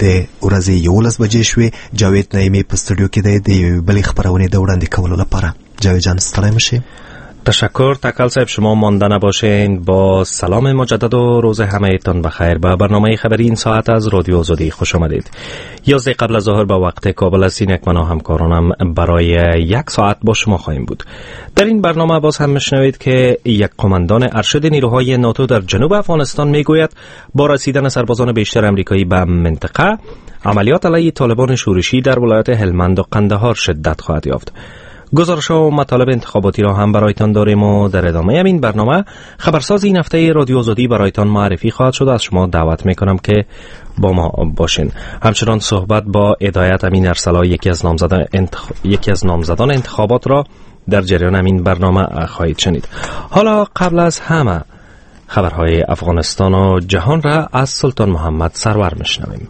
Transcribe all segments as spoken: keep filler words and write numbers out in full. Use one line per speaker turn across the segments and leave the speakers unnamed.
د ورځې یولس بجې شوې. جاوید نعیمي په استودیو کې دی د بلې خبرونې د وړاندې کولو لپاره. جاوید جان ستړی مشی.
تشکر تکل صاحب، شما مانده نباشین. با سلام مجدد و روز همه ایتان بخیر. به برنامه خبری این ساعت از رادیو آزادی خوش آمدید. یازده قبل از ظهر به وقت کابل از اینک من و همکارانم برای یک ساعت با شما خواهیم بود. در این برنامه باز هم میشنوید که یک قماندان ارشد نیروهای ناتو در جنوب افغانستان میگوید با رسیدن سربازان بیشتر آمریکایی به منطقه، عملیات علیه طالبان شورشی در ولایت هلمند و قندهار شدت خواهد یافت. گزارش و مطالب انتخاباتی را هم برایتان داریم و در ادامه این برنامه خبرساز این هفته رادیو آزادی برایتان معرفی خواهد شد. از شما دعوت میکنم که با ما باشین. همچنان صحبت با هدایت امین ارسلا، یکی از نامزدان انتخ... یکی از نامزدان انتخابات را در جریان این برنامه خواهید شنید. حالا قبل از همه خبرهای افغانستان و جهان را از سلطان محمد سرور میشنویم.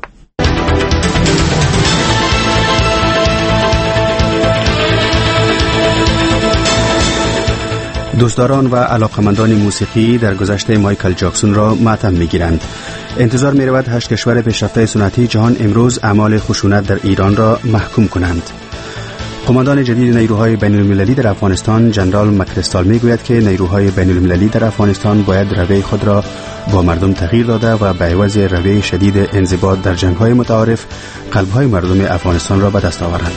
دوستداران و علاقمندان موسیقی در گذشته مایکل جاکسون را ماتم می‌گیرند. انتظار می‌رود هشت کشور پیشرفته سنتی جهان امروز اعمال خشونت در ایران را محکوم کنند. قماندان جدید نیروهای بین‌المللی در افغانستان جنرال مکریستال میگوید که نیروهای بین‌المللی در افغانستان باید رویه خود را با مردم تغییر داده و به عوض رویه شدید انضباط در جنگ‌های متعارف قلب‌های مردم افغانستان را به دست آورند.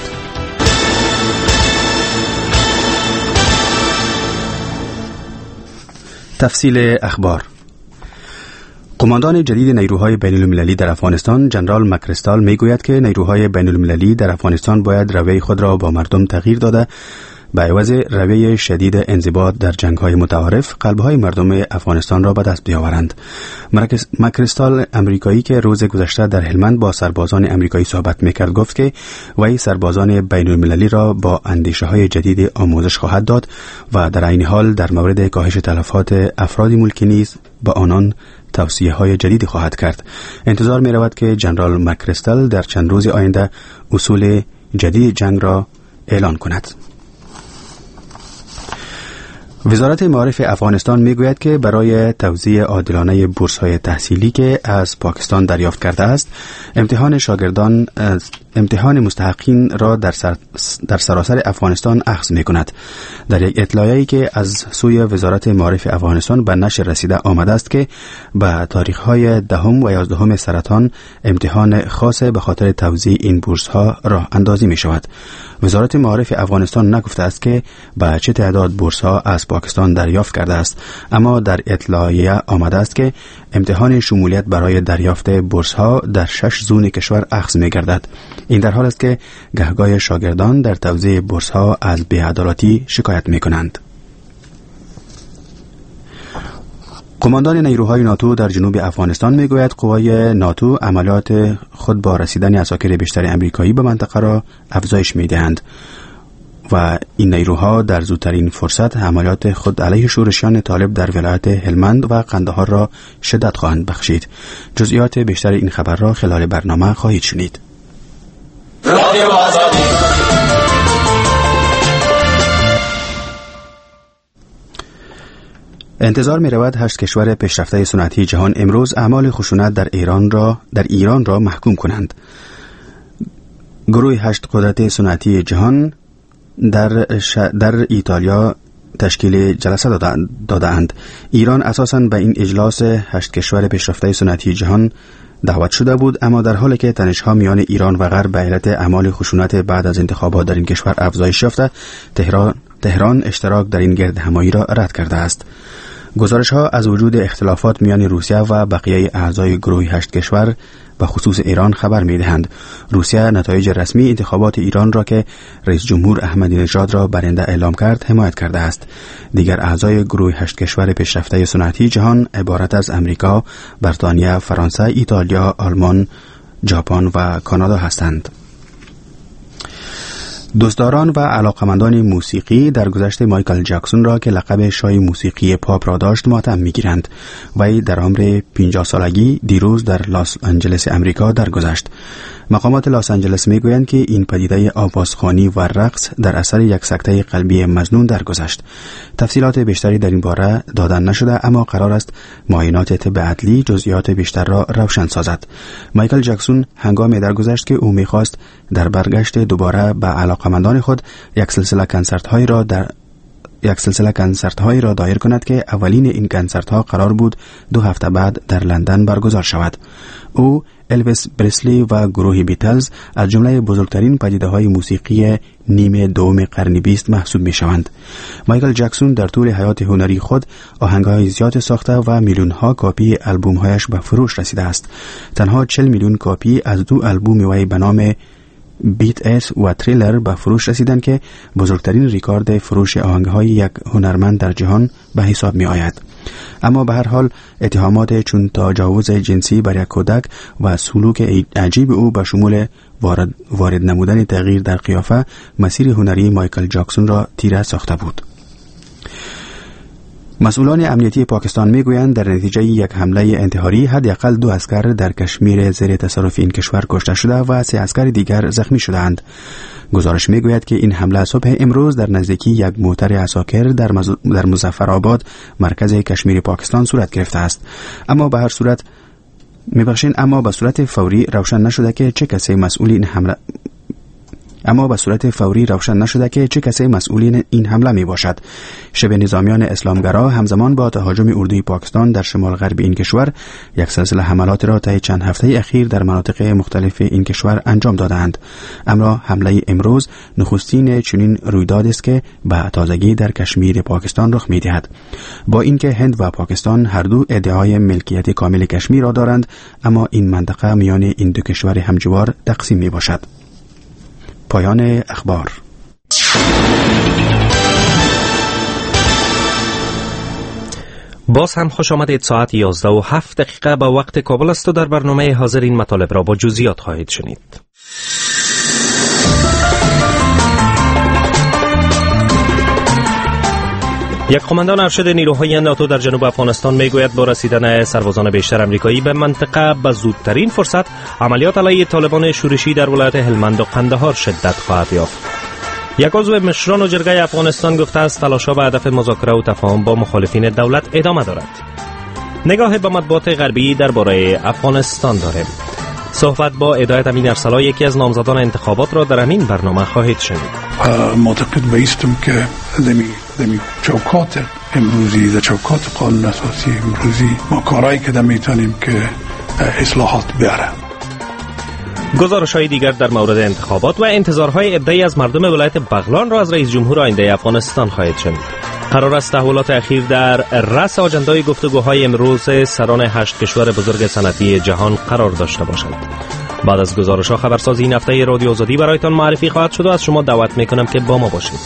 تفصیل اخبار. قماندان جدید نیروهای بین‌المللی در افغانستان جنرال مکریستال میگوید که نیروهای بین‌المللی در افغانستان باید رویه خود را با مردم تغییر داده به عوض رویه شدید انضباط در جنگ‌های متعارف قلب‌های مردم افغانستان را به دست بیاورند. مکریستال امریکایی که روز گذشته در هلمند با سربازان امریکایی صحبت میکرد گفت که وی سربازان بین‌المللی را با اندیشه‌های جدید آموزش خواهد داد و در عین حال در مورد کاهش تلفات افراد ملکی نیز به آنان توصیه‌های جدید خواهد کرد. انتظار می‌رود که جنرال مکریستال در چند روز آینده اصول جدید جنگ را اعلان کند. وزارت معارف افغانستان میگوید که برای توزیع عادلانه بورس‌های تحصیلی که از پاکستان دریافت کرده است، امتحان شاگردان امتحان مستحقین را در, سر در سراسر افغانستان اخذ می‌کند. در یک اطلاعیه‌ای که از سوی وزارت معارف افغانستان به نشر رسیده آمده است که به تاریخ‌های دهم و یازدهم سرطان امتحان خاص به خاطر توزیع این بورس‌ها راه اندازی می‌شود. وزارت معارف افغانستان نگفته است که به چه تعداد بورس‌ها از پاکستان دریافت کرده است، اما در اطلاعیه آمده است که امتحان شمولیت برای دریافت بورس‌ها در شش زون کشور اخذ می‌گردد. این در حال است که گهگاه شاگردان در توزیع بورس‌ها از بی‌عدالتی شکایت می‌کنند. قماندان نیروهای ناتو در جنوب افغانستان میگوید قوای ناتو عملیات خود با رسیدن عساکر بیشتر امریکایی به منطقه را افزایش می‌دهند و این نیروها در زودترین فرصت عملیات خود علیه شورشیان طالب در ولایت هلمند و قندهار را شدت خواهند بخشید. جزئیات بیشتر این خبر را خلال برنامه خواهید شنید. رادیو آزادی. انتظار می رود هشت کشور پیشرفته صنعتی جهان امروز اعمال خشونت در ایران را در ایران را محکوم کنند. گروه هشت قدرت صنعتی جهان در ش... در ایتالیا تشکیل جلسه دادند. ایران اساساً به این اجلاس هشت کشور پیشرفته صنعتی جهان دعوت شده بود، اما در حالی که تنش‌ها میان ایران و غرب به علت اعمال خشونت بعد از انتخابات در این کشور افزایش یافته، تهران تهران اشتراک در این گردهمایی را رد کرده است. گزارش‌ها از وجود اختلافات میان روسیه و بقیه اعضای گروه هشت کشور به خصوص ایران خبر می‌دهند. روسیه نتایج رسمی انتخابات ایران را که رئیس جمهور احمدی نژاد را برنده اعلام کرد حمایت کرده است. دیگر اعضای گروه هشت کشور پیشرفته صنعتی جهان عبارت از امریکا، بریتانیا، فرانسه، ایتالیا، آلمان، ژاپن و کانادا هستند. دوستداران و علاقمندان موسیقی در گذشت مایکل جکسون را که لقب شاه موسیقی پاپ را داشت ماتم می‌گیرند. وی در عمر پنجاه سالگی دیروز در لس آنجلس امریکا درگذشت. مقامات لس آنجلس میگویند که این پدیده آوازخوانی و رقص در اثر یک سکته قلبی مظنون درگذشت. تفصیلات بیشتری در این باره دادن نشده، اما قرار است معاینات طب عدلی جزئیات بیشتر را روشن سازد. مایکل جکسون هنگامی درگذشت که او می‌خواست در برگشت دوباره به علاقمندان خود یک سلسله کنسرت های را در یک سلسله کنسرت هایی را دایر کند که اولین این کنسرت ها قرار بود دو هفته بعد در لندن برگزار شود. او، الویس پرسلی و گروه بیتلز از جمله بزرگترین پدیده های موسیقی نیمه دوم قرن بیست محسوب می شوند. مایکل جکسون در طول حیات هنری خود آهنگ های زیاد ساخته و میلیون ها کاپی البوم هایش به فروش رسیده است. تنها چهل میلیون کاپی از دو البوم وی به نام بیت ایس و تریلر به فروش رسیدند که بزرگترین ریکارد فروش آهنگ‌های یک هنرمند در جهان به حساب می آید. اما به هر حال اتهامات چون تجاوز جنسی بر یک کودک و سلوک عجیب او به شمول وارد, وارد نمودن تغییر در قیافه مسیر هنری مایکل جکسون را تیره ساخته بود. مسئولان امنیتی پاکستان میگویند در نتیجه یک حمله انتحاری حداقل دو اسکر در کشمیر زیر تصرف این کشور کشته شده و سه اسکر دیگر زخمی شدند. گزارش میگوید که این حمله صبح امروز در نزدیکی یک موتر عساکر در, مز... در مظفرآباد مرکز کشمیر پاکستان صورت گرفته است. اما به هر صورت میبخشین اما به صورت فوری روشن نشده که چه کسی مسئول این حمله اما به صورت فوری روشن نشده که چه کسی مسئول این حمله می باشد. شبه نظامیان اسلامگرا همزمان با تهاجم اردوی پاکستان در شمال غرب این کشور یک سلسله حملات را طی چند هفته اخیر در مناطق مختلف این کشور انجام دادند. اما حمله امروز نخستین چنین رویداد است که به تازگی در کشمیر پاکستان رخ می دهد. با اینکه هند و پاکستان هر دو ادعای ملکیت کامل کشمیر را دارند، اما این منطقه میان این دو کشور همجوار تقسیم می باشد. پایان اخبار.
باز هم خوش آمدید. ساعت یازده و هفت دقیقه به وقت کابل است و در برنامه حاضر این مطالب را با جزئیات خواهید شنید. یک قماندان ارشد نیروهای ناتو در جنوب افغانستان میگوید با رسیدن سربازان بیشتر امریکایی به منطقه به زودترین فرصت عملیات علیه طالبان شورشی در ولایت هلمند و قندهار شدت خواهد یافت. یک عضو مشران و جرگه افغانستان گفته است تلاش‌ها به هدف مذاکره و تفاهم با مخالفین دولت ادامه دارد. نگاه به مطبوعات غربی درباره افغانستان داریم. صحبت با هدایت امین ارسلا، یکی از نامزدان انتخابات، را در همین برنامه خواهید شنید.
معتقد بایستم که دمی دمی چوکات امروزی در چوکات قانون اساسی امروزی ما کارایی که میتونیم که اصلاحات بیاره.
گزارش‌های دیگر در مورد انتخابات و انتظارهای عده‌ای از مردم ولایت بغلان را از رئیس جمهور آینده افغانستان خواهید شنید. قرار است تحولات اخیر در رأس آجندای گفتگوهای امروز سران هشت کشور بزرگ صنعتی جهان قرار داشته باشند. بعد از گزارش‌ها خبرساز این هفته رادیو آزادی برایتان معرفی خواهد شد و از شما دعوت می‌کنم که با ما باشید.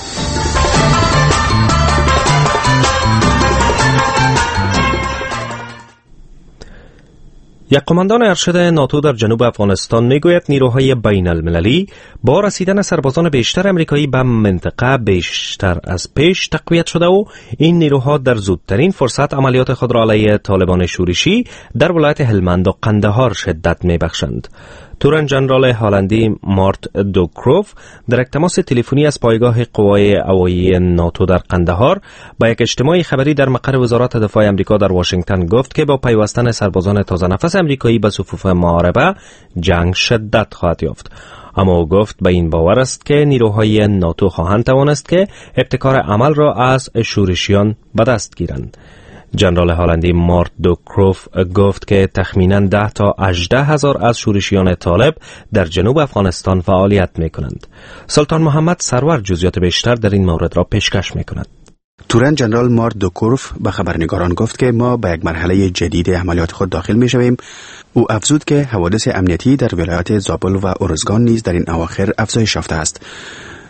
یک قماندان ارشد ناتو در جنوب افغانستان میگوید نیروهای بین المللی با رسیدن سربازان بیشتر امریکایی به منطقه بیشتر از پیش تقویت شده و این نیروها در زودترین فرصت عملیات خود را علیه طالبان شورشی در ولایت هلمند و قندهار شدت میبخشند. تورن جنرال هالندی مارت دوکروف در یک تماس تلفنی از پایگاه قوای هوایی ناتو در قندهار با یک اجتماع خبری در مقر وزارت دفاع امریکا در واشنگتن گفت که با پیوستن سربازان تازه نفس امریکایی به صفوف محاربه جنگ شدت خواهد یافت. اما او گفت به این باور است که نیروهای ناتو خواهند توانست که ابتکار عمل را از شورشیان به دست گیرند. جنرال هالندی مارت دوکروف گفت که تخمیناً ده تا هجده هزار از شورشیان طالب در جنوب افغانستان فعالیت می کنند. سلطان محمد سرور جزئیات بیشتر در این مورد را پیشکش می کند.
تورن جنرال مارت دوکروف به خبرنگاران گفت که ما به یک مرحله جدید عملیات خود داخل می شویم. او افزود که حوادث امنیتی در ولایات زابل و ارزگان نیز در این اواخر افزایش یافته است.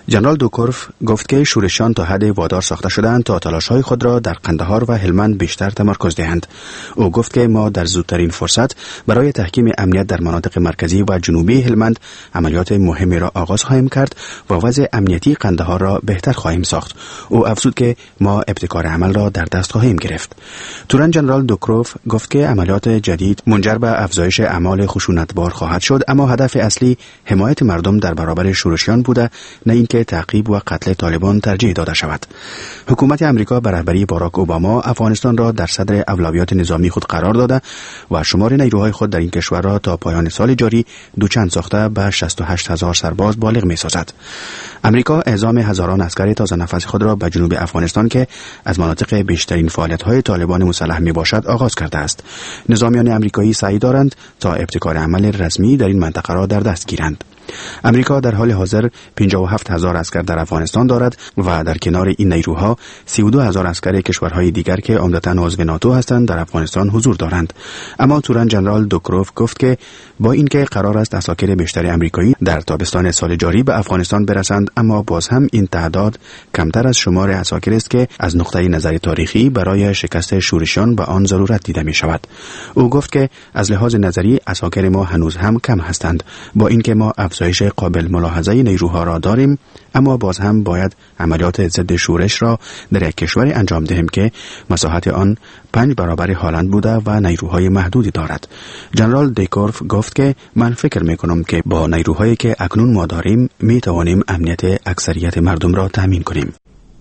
جنرال دوکورف گفت که شورشیان تا حد وادار ساخته شدند تا تلاش‌های خود را در قندهار و هلمند بیشتر تمرکز دهند. او گفت که ما در زودترین فرصت برای تحکیم امنیت در مناطق مرکزی و جنوبی هلمند عملیات مهمی را آغاز خواهیم کرد و وضع امنیتی قندهار را بهتر خواهیم ساخت. او افزود که ما ابتکار عمل را در دست خواهیم گرفت. تورن جنرال دوکروف گفت که عملیات جدید منجر به افزایش اعمال خشونتبار خواهد شد، اما هدف اصلی حمایت مردم در برابر شورشیان بوده، نه اینکه تعقیب و قتل طالبان ترجیح داده شود. حکومت امریکا به رهبری باراک اوباما افغانستان را در صدر اولویات نظامی خود قرار داده و شمار نیروهای خود در این کشور را تا پایان سال جاری دوچند ساخته به شصت و هشت هزار سرباز بالغ می‌سازد. امریکا اعزام هزاران عسکر تازه نفس خود را به جنوب افغانستان که از مناطق بیشترین فعالیت‌های طالبان مسلح میباشد آغاز کرده است. نظامیان امریکایی سعی دارند تا ابتکار عمل رسمی در این منطقه را در دست گیرند. امریکا در حال حاضر پنجاه و هفت هزار عسکر در افغانستان دارد و در کنار این نیروها سی و دو هزار عسکر کشورهای دیگر که عمدتاً عضو ناتو هستند در افغانستان حضور دارند. اما تورن جنرال دوکروف گفت که با اینکه قرار است عساکر بیشتر امریکایی در تابستان سال جاری به افغانستان برسند، اما باز هم این تعداد کمتر از شمار عساکر است که از نقطه نظر تاریخی برای شکست شورشیان به آن ضرورت دیده می شود. او گفت که از لحاظ نظری عساکر ما هنوز هم کم هستند. با اینکه ما افزایش قابل ملاحظه نیروها را داریم، اما باز هم باید عملیات ضد شورش را در یک کشور انجام دهیم که مساحت آن پنج برابر هالند بوده و نیروهای محدودی دارد. جنرال دیکورف گفت که من فکر می کنم که با نیروهایی که اکنون ما داریم می توانیم امنیت اکثریت مردم را تامین کنیم.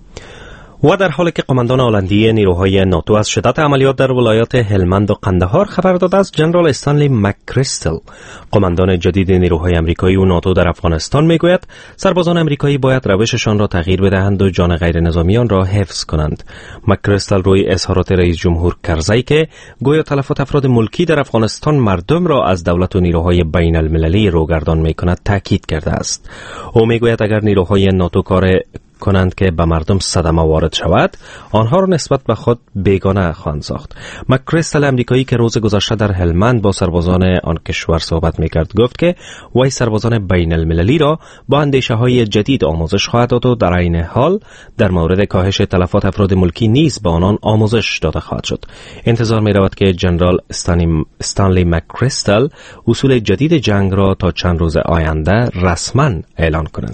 و در حالی که قماندان هلندی نیروهای ناتو از شدت عملیات در ولایات هلمند و قندهار خبر داده است، جنرال استانلی مک‌کریستل، قماندان جدید نیروهای امریکایی و ناتو در افغانستان، میگوید سربازان امریکایی باید روششان را تغییر بدهند و جان غیر نظامیان را حفظ کنند. مک‌کریستل روی اظهارات رئیس جمهور کرزی که گویا تلفات افراد ملکی در افغانستان مردم را از دولت و نیروهای بین المللی روگردان میکند تاکید کرده است. او میگوید اگر نیروهای ناتو کار کنند که به مردم صدمه وارد شود، آنها را نسبت به خود بیگانه خواهند ساخت. مک‌کریستل امریکایی که روز گذشته در هلمند با سربازان آن کشور صحبت میکرد گفت که وی سربازان بین المللی را با اندیشه های جدید آموزش خواهد داد و در عین حال در مورد کاهش تلفات افراد ملکی نیز به آنان آموزش داده خواهد شد. انتظار می رود که جنرال استانلی مک‌کریستل اصول جدید جنگ را تا چند روز آینده رسما اعلان کند.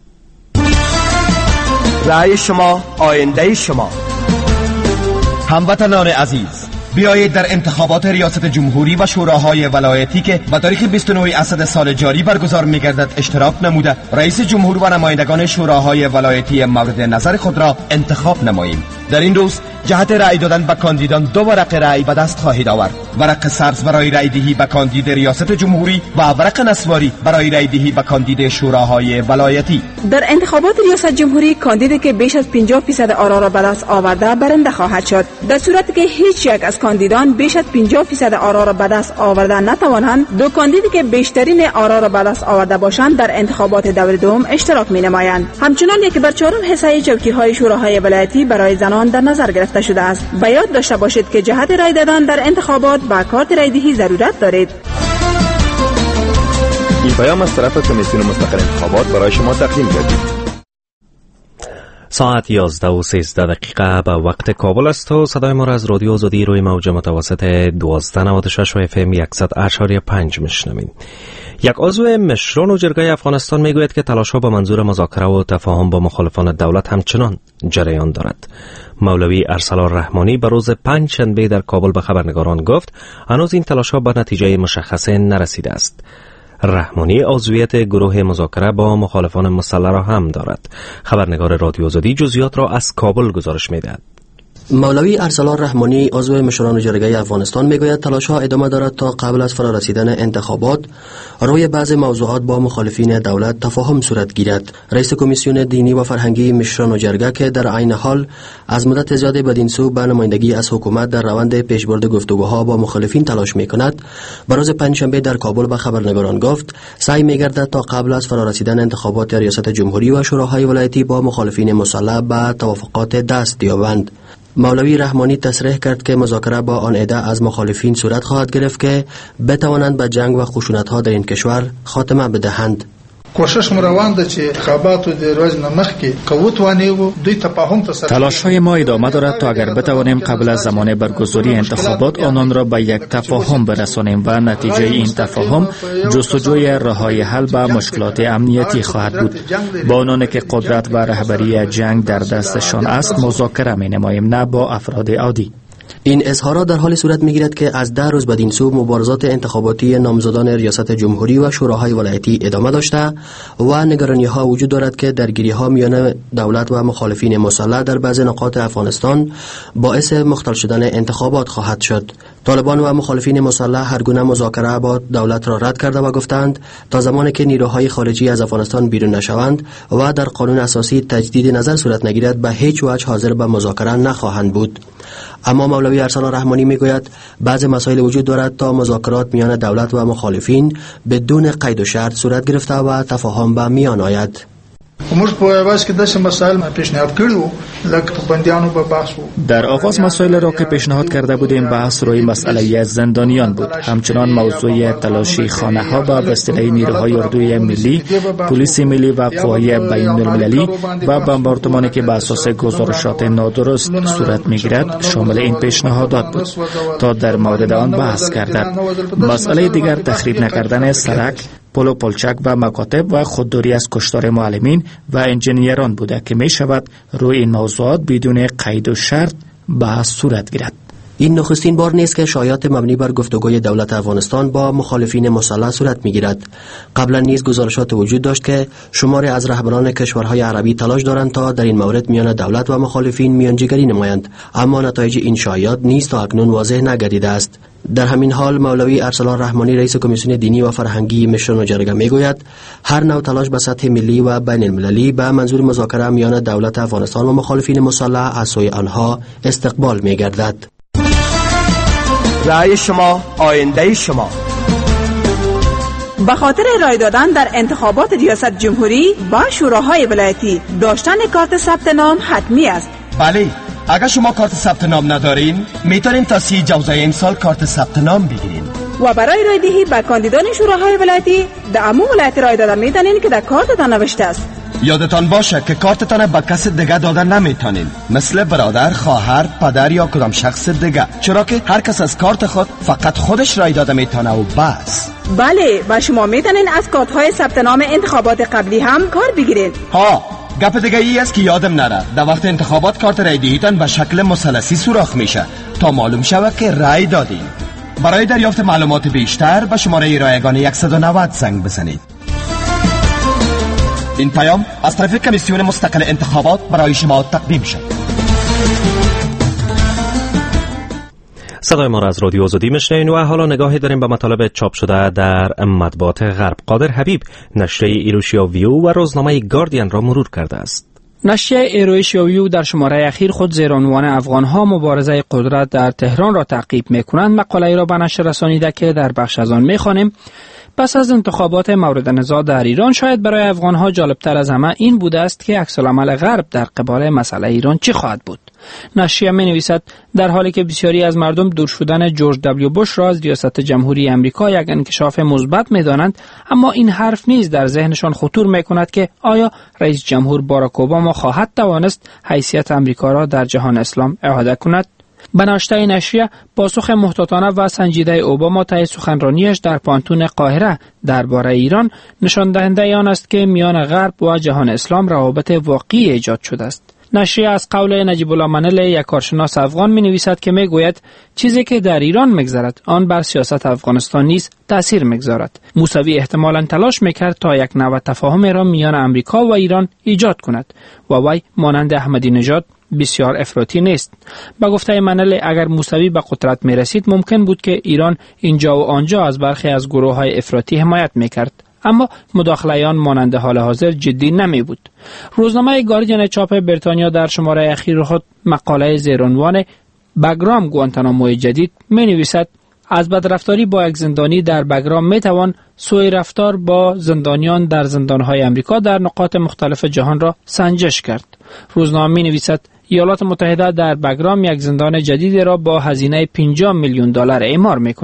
رأی شما آینده شما. هموطنان عزیز، بیایید در انتخابات ریاست جمهوری و شوراهای ولایتی که به تاریخ بیست و نه اسد سال جاری برگزار می‌گردد اشتراک نموده رئیس جمهور و نمایندگان شوراهای ولایتی مورد نظر خود را انتخاب نماییم. در این روز جهت رأی دادن به کاندیدان دو ورق رأی به دست خواهید آورد. ورق سبز برای رأی دهی به کاندید ریاست جمهوری و ورق نسواری برای رأی دهی به کاندید شوراهای ولایتی.
در انتخابات ریاست جمهوری کاندیدی که بیش از پنجاه درصد آرا را به دست آورده برنده خواهد شد. در صورتی که هیچ یک از کاندیدان بیش از پنجاه درصد آرا را به دست آورده نتوانند، دو کاندیدی که بیشترین آرا را به دست آورده باشند در انتخابات دور دوم اشتراک می‌نمایند. همچنان یک بر چهارم حصه چوکی‌های شوراهای ولایتی برای زنان در نظر گرفته شده است. به یاد داشته باشید که جهت رای دادن در انتخابات با کارت رای دهی ضرورت دارید.
این پیام از طرف کمیسیون مستقل انتخابات برای شما تقدیم گردید.
ساعت یازده و سیزده دقیقه به وقت کابل است و صدای ما را از رادیو آزادی روی موج متوسط دوازده نود و شش و اف ام صد اشاری پنج میشنوید. یک عضو مشران و جرگه افغانستان میگوید که تلاش‌ها با منظور مذاکره و تفاهم با مخالفان دولت همچنان جریان دارد. مولوی ارسلان رحمانی به روز پنجشنبه در کابل به خبرنگاران گفت هنوز این تلاش‌ها به نتیجه مشخصه نرسیده است. رحمانی عضویت گروه مذاکره با مخالفان مسلح را هم دارد. خبرنگار رادیو آزادی جزئیات را از کابل گزارش می‌دهد.
مولوی ارسلان رحمانی عضو مشران جرگه افغانستان میگوید تلاش‌ها ادامه دارد تا قبل از فرارسیدن انتخابات روی بعضی موضوعات با مخالفین دولت تفاهم صورت گیرد. رئیس کمیسیون دینی و فرهنگی مشران و جرگه که در عین حال از مدت زیادی بدین سو به نمایندگی از حکومت در روند پیشبرد گفتگوها با مخالفین تلاش میکند، به روز پنجشنبه در کابل به خبرنگاران گفت سعی میگردد تا قبل از فرارسیدن انتخابات ریاست جمهوری و شوراهای ولایتی با مخالفین مسلح به توافقات دست یابند. مولوی رحمانی تصریح کرد که مذاکره با آن عده از مخالفین صورت خواهد گرفت که بتوانند به جنگ و خشونت‌ها در این کشور خاتمه بدهند.
کوشش روان ده چې انتخابات د ورځ نه مخکې قوت وانیو دوی تفاهم ته سره
تلاش‌های ما ادامه دارد تا اگر بتوانیم قبل از زمان برگزاری انتخابات آنان را به یک تفاهم برسانیم و نتیجه این تفاهم جستجوی راه‌های حل به مشکلات امنیتی خواهد بود. با آنانی که قدرت و رهبری جنگ در دستشان است مذاکره می‌نماییم، نه با افراد عادی.
این اظهارات در حال صورت می‌گیرد که از ده روز بدین سو مبارزات انتخاباتی نامزدان ریاست جمهوری و شوراهای ولایتی ادامه داشته و نگرانی‌ها وجود دارد که درگیری‌ها میان دولت و مخالفین مسلح در بعضی نقاط افغانستان باعث مختل شدن انتخابات خواهد شد. طالبان و مخالفین مسلح هر گونه مذاکره با دولت را رد کرده و گفتند تا زمانی که نیروهای خارجی از افغانستان بیرون نشوند و در قانون اساسی تجدید نظر صورت نگیرد به هیچ وجه حاضر به مذاکره نخواهند بود. اما مولوی ارسلان رحمانی میگوید بعضی مسائل وجود دارد تا مذاکرات میان دولت و مخالفین بدون قید و شرط صورت گرفته و تفاهم به میان آید.
در آغاز مسائل را که پیشنهاد کرده بودیم بحث روی مسئله زندانیان بود. همچنان موضوع تلاشی خانه ها با وسیله نیروهای اردوی ملی، پلیس ملی و قوای بین المللی و بمباردمانی که به اساس گزارشات نادرست صورت میگیرد شامل این پیشنهادات بود تا در مورد آن بحث گردد. مسئله دیگر تخریب نکردن سرک، پل و پلچک و مکاتب و خودداری از کشتار معلمین و انجینیران بوده که می شود روی این موضوعات بدون قید و شرط بحث صورت گیرد.
این نخستین بار نیست که شایعات مبنی بر گفتگوی دولت افغانستان با مخالفین مسلح صورت میگیرد. قبلا نیز گزارشات وجود داشت که شماری از رهبران کشورهای عربی تلاش دارند تا در این مورد میان دولت و مخالفین میانجیگری نمایند، اما نتایج این شایعات نیز تا اکنون واضح نگردیده است. در همین حال مولوی ارسلان رحمانی رئیس کمیسیون دینی و فرهنگی مشران و جرگه میگوید هر نوع تلاش به سطح ملی و بین المللی به منظور مذاکره میان دولت افغانستان و مخالفین مسلح از سوی آنها استقبال میگردد.
رأی شما آینده شما.
به خاطر رای دادن در انتخابات ریاست جمهوری با شوراهای ولایتی داشتن کارت ثبت نام حتمی است.
بله، اگر شما کارت ثبت نام ندارین میتونین تا سی جوزه این سال کارت ثبت نام بگیرین.
و برای رای دهی به کاندیدان شوراهای ولایتی در امو ولایت رای دادن میتونین که در کارتتان نوشته است.
یادتان باشه که کارتتان به کس دیگه دادن نمیتونین، مثل برادر، خواهر، پدر یا کدام شخص دیگه، چرا که هر کس از کارت خود فقط خودش رای داده میتونه و بس.
بله، و شما میتونین از کارت‌های ثبت نام انتخابات قبلی هم کار بگیرین.
ها، گپ دیگه ای است که یادم نره، در وقت انتخابات کارت رای دهیتان به شکل مثلثی سوراخ میشه تا معلوم شود که رای دادین. برای دریافت معلومات بیشتر به شماره رایگان صد و نود زنگ بزنید. این پیام از طرف کمیسیون مستقل انتخابات برای شما تقدیم شد.
صدای ما را از رادیو آزادی میشنوین و حالا نگاهی داریم به مطالب چاپ شده در مطبوعات غرب. قادر حبیب نشریه ایروشیا ویو و روزنامه گاردین را مرور کرده است.
نشریه ایروشیا ویو در شماره اخیر خود زیر عنوان افغان‌ها مبارزه قدرت در تهران را تعقیب می‌کنند مقاله را به نشر رسانیده که در بخش از آن می‌خوانیم. پس از انتخابات مورد نزاع در ایران شاید برای افغان‌ها جالبتر از همه این بوده است که عکس‌العمل غرب در قبال مسئله ایران چی خواهد بود. نشریه می‌نویسد در حالی که بسیاری از مردم دور شدن جورج دبلیو بوش را از ریاست جمهوری آمریکا یک انکشاف مثبت می‌دانند، اما این حرف نیز در ذهنشان خطور می‌کند که آیا رئیس جمهور باراک اوباما خواهد توانست حیثیت آمریکا را در جهان اسلام اعاده کند؟ به ناشته نشریه پاسخ محتاطانه و سنجیده اوباما طی سخنرانیش در پانتون قاهره درباره ایران نشان دهنده آن است که میان غرب و جهان اسلام روابط واقعی ایجاد شده است. نشریه از قول نجیب الله منل یک کارشناس افغان می نویسد که می گوید چیزی که در ایران میگذرد آن بر سیاست افغانستان نیز تأثیر میگذارد. موسوی احتمالاً تلاش میکرد تا یک نوع تفاهم را میان امریکا و ایران ایجاد کند و وی مانند احمدی نژاد بسیار افراطی نیست. با گفته منل اگر موسوی به قدرت می رسید ممکن بود که ایران اینجا و آنجا از برخی از گروه های افراطی حمایت میکرد، اما مداخله آن مانند حال حاضر جدی نمی بود. روزنامه گاردین چاپ بریتانیا در شماره اخیر خود مقاله زیرعنوان بگرام گوانتاناموی جدید می نویسد از بدرفتاری با یک زندانی در بگرام می توان سوء رفتار با زندانیان در زندانهای امریکا در نقاط مختلف جهان را سنجش کرد. روزنامه می نویسد ایالات متحده در بگرام یک زندان جدید را با هزینه پنجاه میلیون دلار اعمار می کند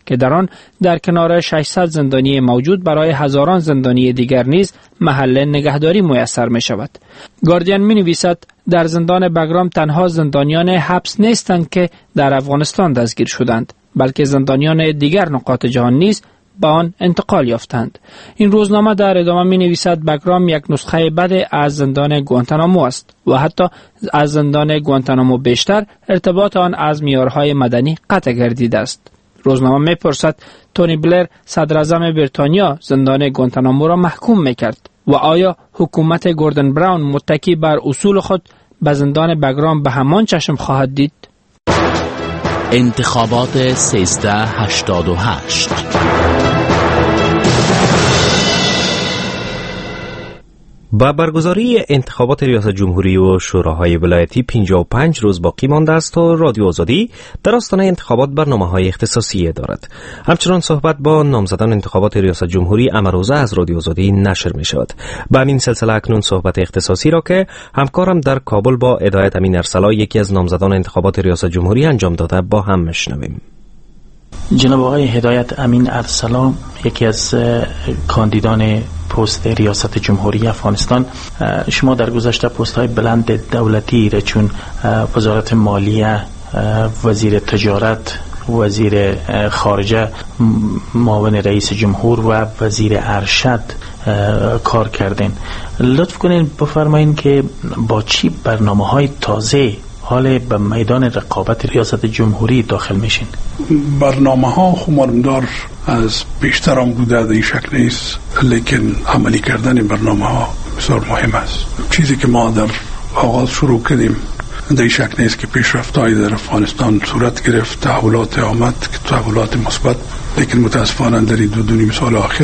که در آن در کنار ششصد زندانی موجود برای هزاران زندانی دیگر نیز محل نگهداری میسر می شود. گاردین می نویسد در زندان بگرام تنها زندانیان حبس نیستند که در افغانستان دستگیر شدند، بلکه زندانیان دیگر نقاط جهان نیز به آن انتقال یافتند. این روزنامه در ادامه می نویسد بگرام یک نسخه بد از زندان گوانتانامو است و حتی از زندان گوانتانامو بیشتر ارتباط آن از معیارهای مدنی قطع گردیده است. روزنامه می پرسد تونی بلر صدر اعظم بریتانیا زندان گوانتانامو را محکوم می کرد و آیا حکومت گوردن براون متکی بر اصول خود به زندان بگرام به همان چشم خواهد دید؟
انتخابات سیزده هشتاد و هشت.
با برگزاری انتخابات ریاست جمهوری و شوراهای ولایتی پنجاه و پنج روز باقی مانده است و رادیو آزادی در آستانه انتخابات برنامه‌های اختصاصی دارد. همچنان صحبت با نامزدان انتخابات ریاست جمهوری امروزه از رادیو آزادی نشر می شود. به همین سلسله اکنون صحبت اختصاصی را که همکارم در کابل با هدایت امین ارسلا یکی از نامزدان انتخابات ریاست جمهوری انجام داده با هم میشنویم.
جناب آقای هدایت امین ارسلا، یکی از کاندیدان پست ریاست جمهوری افغانستان، شما در گذشته پست های بلند دولتی را چون وزارت مالیه، وزیر تجارت، وزیر خارجه، معاون رئیس جمهور و وزیر ارشد کار کردین. لطف کنین بفرمایین که با چی برنامه های تازه حال به میدان رقابت ریاست جمهوری داخل میشین؟
برنامه ها خمارمدار از پیشتر هم بوده، در این شکل نیست، لیکن عملی کردن این برنامه ها بسیار مهم است. چیزی که ما در آغاز شروع کردیم در این شکل نیست که پیشرفت های در افغانستان صورت گرفت، تحولات آمد که تحولات مثبت، لیکن متاسفانه در دو دو نیم سال آخر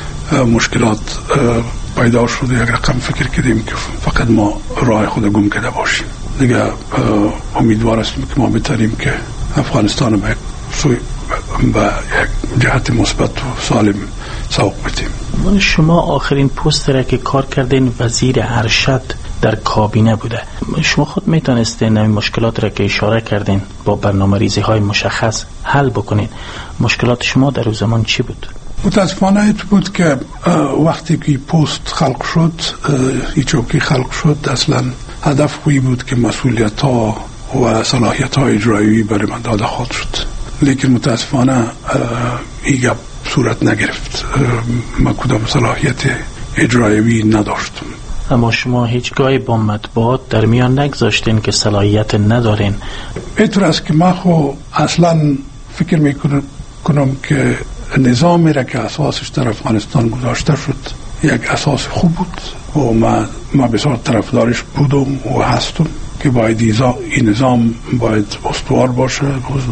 مشکلات پیدا شده. یک رقم فکر کردیم که فقط ما راه خود گم کرده باشیم. دیگه امیدوار هستیم که ما بتونیم که افغانستان به سوی به یک جهت مثبت و سالم سوق بدیم.
شما آخرین پست را که کار کردین وزیر ارشد در کابینه بوده. شما خود میتونستین این مشکلات را که اشاره کردین با برنامه ریزی های مشخص حل بکنین. مشکلات شما در اون زمان چی بود؟
متاسفانه ایت بود که وقتی که پست خلق شد، این چوکی خلق شد، اصلا هدف کوی بود که مسئولیت ها و صلاحیت های اجرایی برای من داده خواهد شد، لیکن متاسفانه این گپ صورت نگرفت. من کدام صلاحیت اجرایی نداشتم.
اما شما هیچگاهی با مطبوعات در میان نگذاشتین که صلاحیت ندارین؟
اینطور است که من خو اصلا فکر میکنم که نظامی را که اساسش در افغانستان گذاشته شد یک اساس خوب بود و ما, ما بسیار طرفدارش بودم و هستم که باید این نظام باید استوار باشه،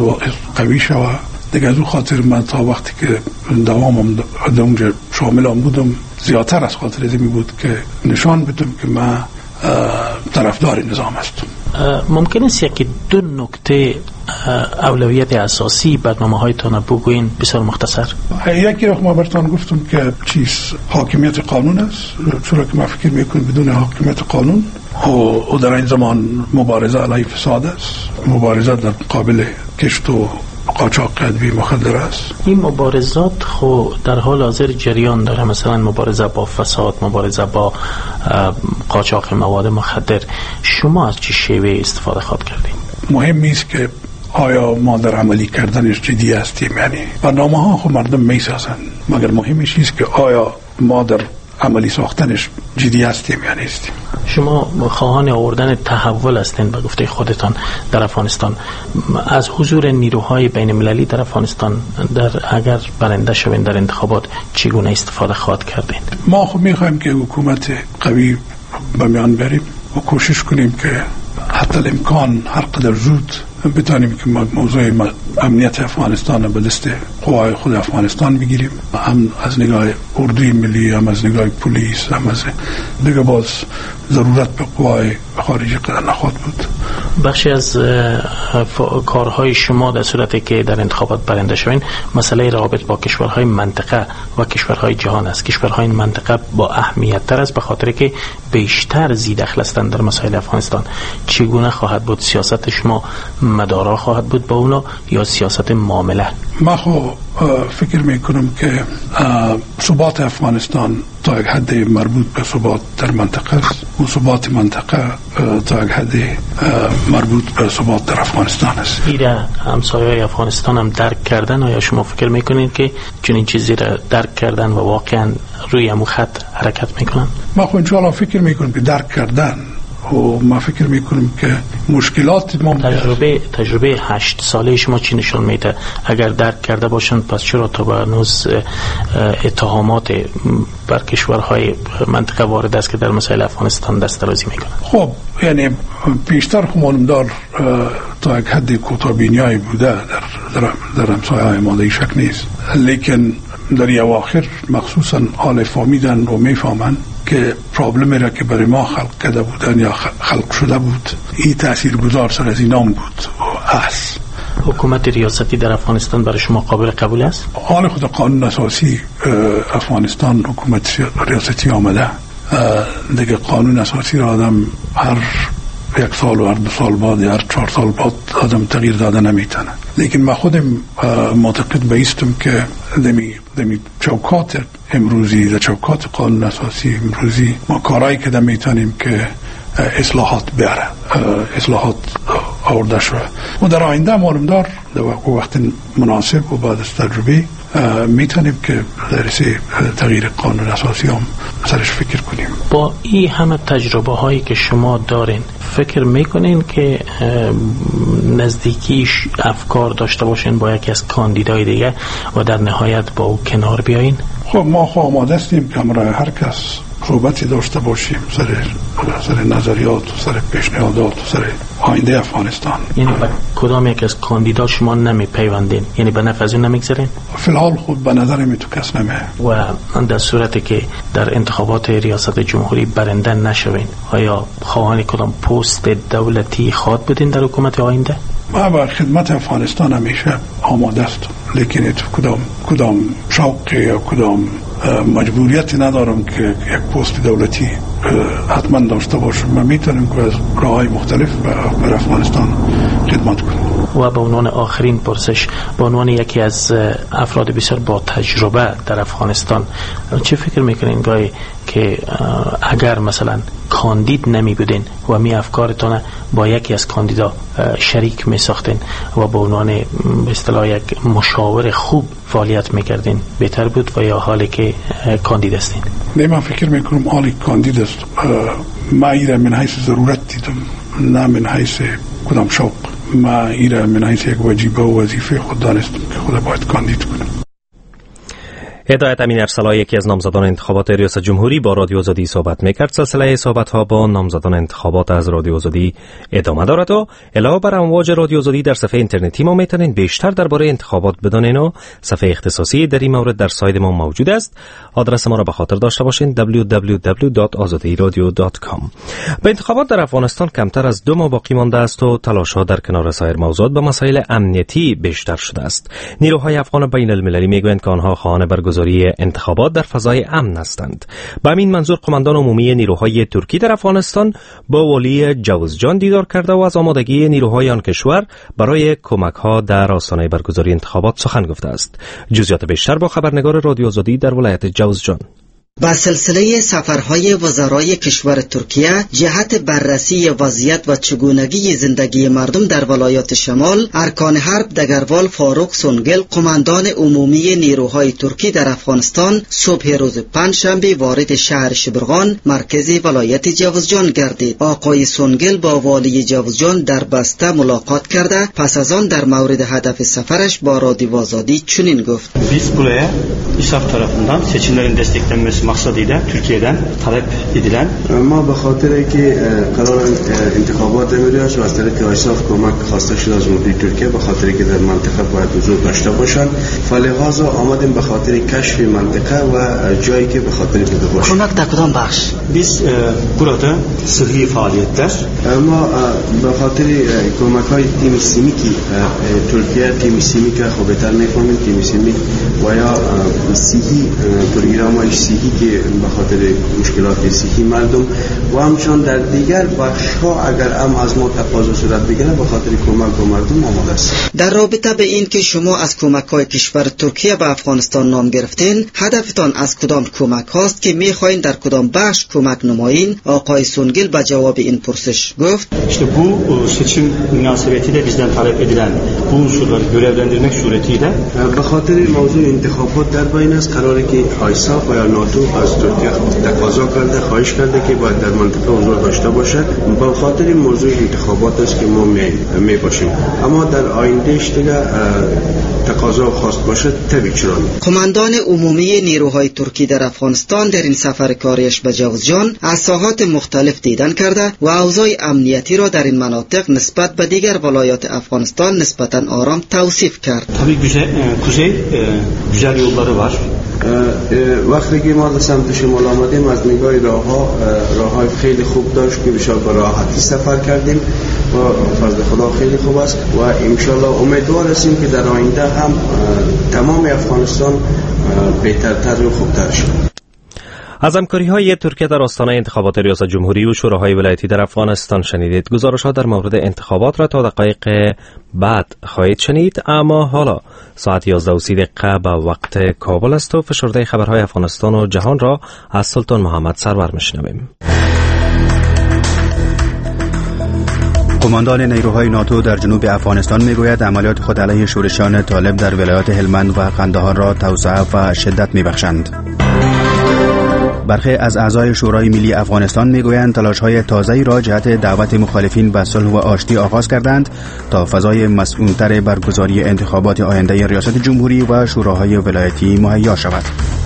قوی شود. دیگه از اون خاطر من تا وقتی که دوامم در اونجا شاملم بودم زیادتر از خاطر ازی می بود که نشان بدم که من طرفدار نظام هستم.
ممکن است یکی دو نکته اولویت اساسی برنامه هایتان بگوین بسیار مختصر؟
یکی را ما براتون گفتم که چیز حاکمیت قانون است، چرا که ما فکر میکنم بدون حاکمیت قانون و در این زمان مبارزه علیه فساد است، مبارزه در مقابل کشت و قاچاق ادویه مخدر است.
این مبارزات خو در حال حاضر جریان داره، مثلا مبارزه با فساد، مبارزه با قاچاق مواد مخدر. شما از چه شیوه استفاده خواهد کردیم؟
مهم نیست که آیا ما در عملی کردنش جدی هستیم، یعنی برنامه ها خو مردم میسازن، مگر مهمش نیست که آیا ما در عملی ساختنش جدی هستیم یا نیستیم.
شما خواهان آوردن تحول هستین به گفته خودتان در افغانستان. از حضور نیروهای بین المللی در افغانستان در اگر برنده شوین در انتخابات چگونه استفاده خواهد کردین؟
ما خب میخوایم که حکومت قوی به میان بریم و کوشش کنیم که حتی الامکان هر قدر زود بتانیم که موضوع امنیت افغانستان به دست قوای خود افغانستان بگیریم، هم از نگاه اردوی ملی، هم از نگاه پلیس، هم از دیگه باز ضرورت به قوای خارجی قدر نخواهد بود.
بخشی از کارهای شما در صورتی که در انتخابات برنده شوین مسئله روابط با کشورهای منطقه و کشورهای جهان است. کشورهای منطقه با اهمیت تر است به خاطر که بیشتر زی دخل هستند در مسائل افغانستان. چگونه خواهد بود سیاست شما مدارا خواهد بود با اونا یا سیاست معامله؟
ما خو فکر میکنم که ثبات افغانستان تا یک حد مربوط به ثبات در منطقه است و ثبات منطقه تا یک حد مربوط به ثبات در افغانستان است.
ایره همسایه‌های افغانستان هم درک کردن یا شما فکر میکنید که چنین چیزی را درک کردن و واقعا روی همون خط حرکت میکنن؟
ما خو انشاءالله فکر میکنم که درک کردن و ما فکر میکنم که مشکلات ما
تجربه تجربه هشت ساله شما چی نشان میده؟ اگر درک کرده باشند پس چرا تا به هنوز اتهامات بر کشورهای منطقه وارد است که در مسائل افغانستان دست درازی میکنند؟
خب یعنی بیشتر خمانم دار تا یک حد کوتاه‌بینی بوده در در در همسایه‌های ما دیگه شک نیست، لیکن در اواخر مخصوصا حال فهمیدن و میفهمن که پرابلمی را که برای ما خلق کرده بودن یا خلق شده بود این تاثیرگذار سر از اینام بود و هست.
حکومت ریاستی در افغانستان برای شما قابل قبول است؟
حال خود قانون اساسی افغانستان حکومت ریاستی آمده دیگه، قانون اساسی را آدم هر یک سال و هر دو سال بعد یا هر چهار سال بعد آدم تغییر داده نمیتونه، لیکن من خودم معتقد به ایستم که دمی دمی چوکات امروزی در چوکات قانون اساسی امروزی ما کارایی که میتونیم که اصلاحات بیاره، اصلاحات آورده شده و در آینده معلوم دار در وقت مناسب و بعد از تجربه میتونیم که در تغییر قانون اساسی هم سرش فکر کنیم.
با این همه تجربه هایی که شما دارین فکر میکنین که نزدیکیش افکار داشته باشین با یکی از کاندیدای دیگه و در نهایت با او کنار بیاین؟
خب ما خب آماده هستیم که همراه هر کس صحبتی داشته باشیم سر سر نظریات و سر پیشنهادات و سر آینده افغانستان.
یعنی با کدام یک از کاندیدا شما نمی پیوندین؟ یعنی به نفع از اون نمیگذارین؟
فی الحال خود به نظر می تو کس نمی.
و در صورتی که در انتخابات ریاست جمهوری برنده نشوین آیا خواهان کدام پست دولتی خواهد بودین در حکومت آینده؟
ما با خدمت افغانستان همیشه آماده است، لیکن تو کدام کدام شوق یا کدام مجبوریتی ندارم که یک پست دولتی حتما داشته باشم. من میتونم که از راه‌های مختلف بر افغانستان خدمت کنم.
و به عنوان آخرین پرسش، به عنوان یکی از افراد بسیار با تجربه در افغانستان چه فکر میکنین گاهی که اگر مثلا کاندید نمی بودین و می افکارتان با یکی از کاندیدا شریک می ساختین و به عنوان به اصطلاح یک مشاور خوب فعالیت می کردین بهتر بود و یا حالی که کاندید هستین؟
نه، من فکر می کنم حالی کاندید است ما ایره من حیث ضرورت دیدم، نه من حیث کدام شوق. ما ایره من حیث یک واجبه و وظیفه خود دانستم که خود باید کاندید کنم.
هدایت امین ارسلا یکی از نامزدان انتخابات ریاست جمهوری با رادیو آزادی صحبت میکرد. سلسله صحبت ها با نامزدان انتخابات از رادیو آزادی ادامه دارد و علاوه بر امواج رادیو آزادی در صفحه اینترنتی ما میتونین بیشتر درباره انتخابات بدانین و صفحه اختصاصی در این مورد در سایت ما موجود است. آدرس ما را به خاطر داشته باشین دبلیو دبلیو دبلیو دات آزادی رادیو دات کام. به انتخابات در افغانستان کمتر از دو ماه باقی مانده است و تلاش‌ها در کنار سایر موضوعات به مسائل امنیتی بیشتر شده است. نیروهای افغان بین المللی میگویند که آنها خواهان برگزاری انتخابات در فضای امن هستند. به همین منظور قماندان عمومی نیروهای ترکی در افغانستان با والی جوزجان دیدار کرده و از آمادگی نیروهای آن کشور برای کمک‌ها در آستانه برگزاری انتخابات سخن گفته است. جزئیات بیشتر با خبرنگار رادیو آزادی در ولایت جوزجان.
با سلسله سفرهای وزرای کشور ترکیه جهت بررسی وضعیت و چگونگی زندگی مردم در ولایات شمال، ارکان حرب دگروال فاروق سونگل قماندان عمومی نیروهای ترکی در افغانستان صبح روز پنجشنبه وارد شهر شبرغان مرکز ولایت جوزجان گردید. آقای سونگل با والی جوزجان در بسته ملاقات کرده پس از آن در مورد هدف سفرش با رادیو آزادی چنین گفت:
Biz buraya İSAF tarafından seçimlerin desteklenmesi مقصدیده ترکیه‌دن طلب edilen
ما به خاطر که قرار انتخابات امریکا از طریق ایساف کمک خواسته شده از مردی ترکیه به خاطر که در منطقه باید حضور داشته باشند. فلغازا آمدیم به خاطر کشف منطقه و جایی که به خاطر بوده باشه.
کمک در کدام بخش؟
biz burada sıhhi faaliyetler
ما به خاطر کمک‌های تیم سیمیکی ترکیه تیم سیمیک خوبتر می‌فهمیم تیم سیمیک و یا صحی پروگرام‌های صحی که به خاطر مشکلات صحی مردم و همچنان در دیگر بخش‌ها اگر هم از ما تقاضا صورت بگیره به خاطر کمک به مردم آماده است.
در رابطه به این که شما از کمک‌های کشور ترکیه به افغانستان نام گرفتین، هدفتان از کدام کمک هاست که می‌خواین در کدام بخش کمک نمایین؟ آقای سونگل به جواب این پرسش گفت:
İşte bu seçim münasebetiyle bizden talep edilen bu unsurları görevlendirmek suretiyle
به خاطر موضوع انتخابات در بین است قراره که آیساف و یا ناتو از ترکیه تقاضا کرده، خواهش کرده که باید در منطقه حضور داشته باشد. به خاطر موضوع انتخابات است که ما می باشیم، اما در آیندهش دیگه تقاضا خواست باشد طبیعی چرا.
قماندان عمومی نیروهای ترکی در افغانستان در این سفر کاریش به جوزجان از ساحات مختلف دیدن کرده و اوضاع امنیتی را در این مناطق نسبت به دیگر ولایات افغانستان نسبتاً آرام توصیف کرد.
Tabii güzel kuzey güzel yolları var.
وقتی که ما به سمت شمال آمدیم از نگاه راهها راههای خیلی خوب داشت که بسیار به راحتی سفر کردیم و فضل خدا خیلی خوب است و انشالله امیدوار هستیم که در آینده هم تمام افغانستان بهترتر و خوبتر شود.
از همکاری‌های ترکیه در آستانه انتخابات ریاست جمهوری و شوراهای ولایتی در افغانستان شنیدید. گزارش‌ها در مورد انتخابات را تا دقایق بعد خواهید شنید، اما حالا ساعت یازده و سی دقیقه به وقت کابل است و فشرده خبرهای افغانستان و جهان را از سلطان محمد سرور میشنویم.
قماندان نیروهای ناتو در جنوب افغانستان میگوید عملیات خود علیه شورشیان طالب در ولایات هلمند و قندهار را توسعه و شدت میبخشند. برخی از اعضای شورای ملی افغانستان میگویند تلاش‌های تازه‌ای را جهت دعوت مخالفین به صلح و آشتی آغاز کردند تا فضای مسئول‌تر برگزاری انتخابات آینده ریاست جمهوری و شوراهای ولایتی مهیا شود.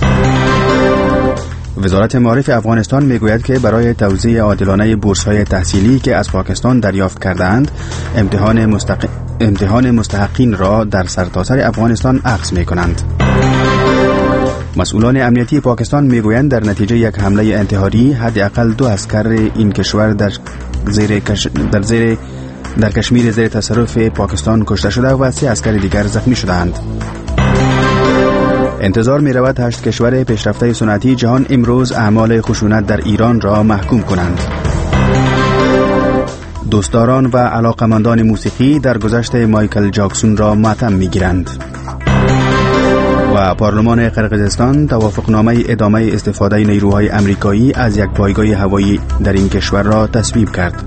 وزارت معارف افغانستان میگوید که برای توزیع عادلانه بورس‌های تحصیلی که از پاکستان دریافت کردند، امتحان مستق... امتحان مستحقین را در سرتاسر افغانستان اخذ می‌کنند. مسئولان امنیتی پاکستان میگویند در نتیجه یک حمله انتحاری حداقل دو عسکر این کشور در زیر کش... در زیر در کشمیر زیر تصرف پاکستان کشته شده و سه عسکر دیگر زخمی شدند. انتظار می رود هشت کشور پیشرفته صنعتی جهان امروز اعمال خشونت در ایران را محکوم کنند. دوستداران و علاقمندان موسیقی در گذشت مایکل جاکسون را ماتم می گیرند. و پارلمان قرقیزستان توافقنامه ادامه استفاده نیروهای امریکایی از یک پایگاه هوایی در این کشور را تصویب کرد.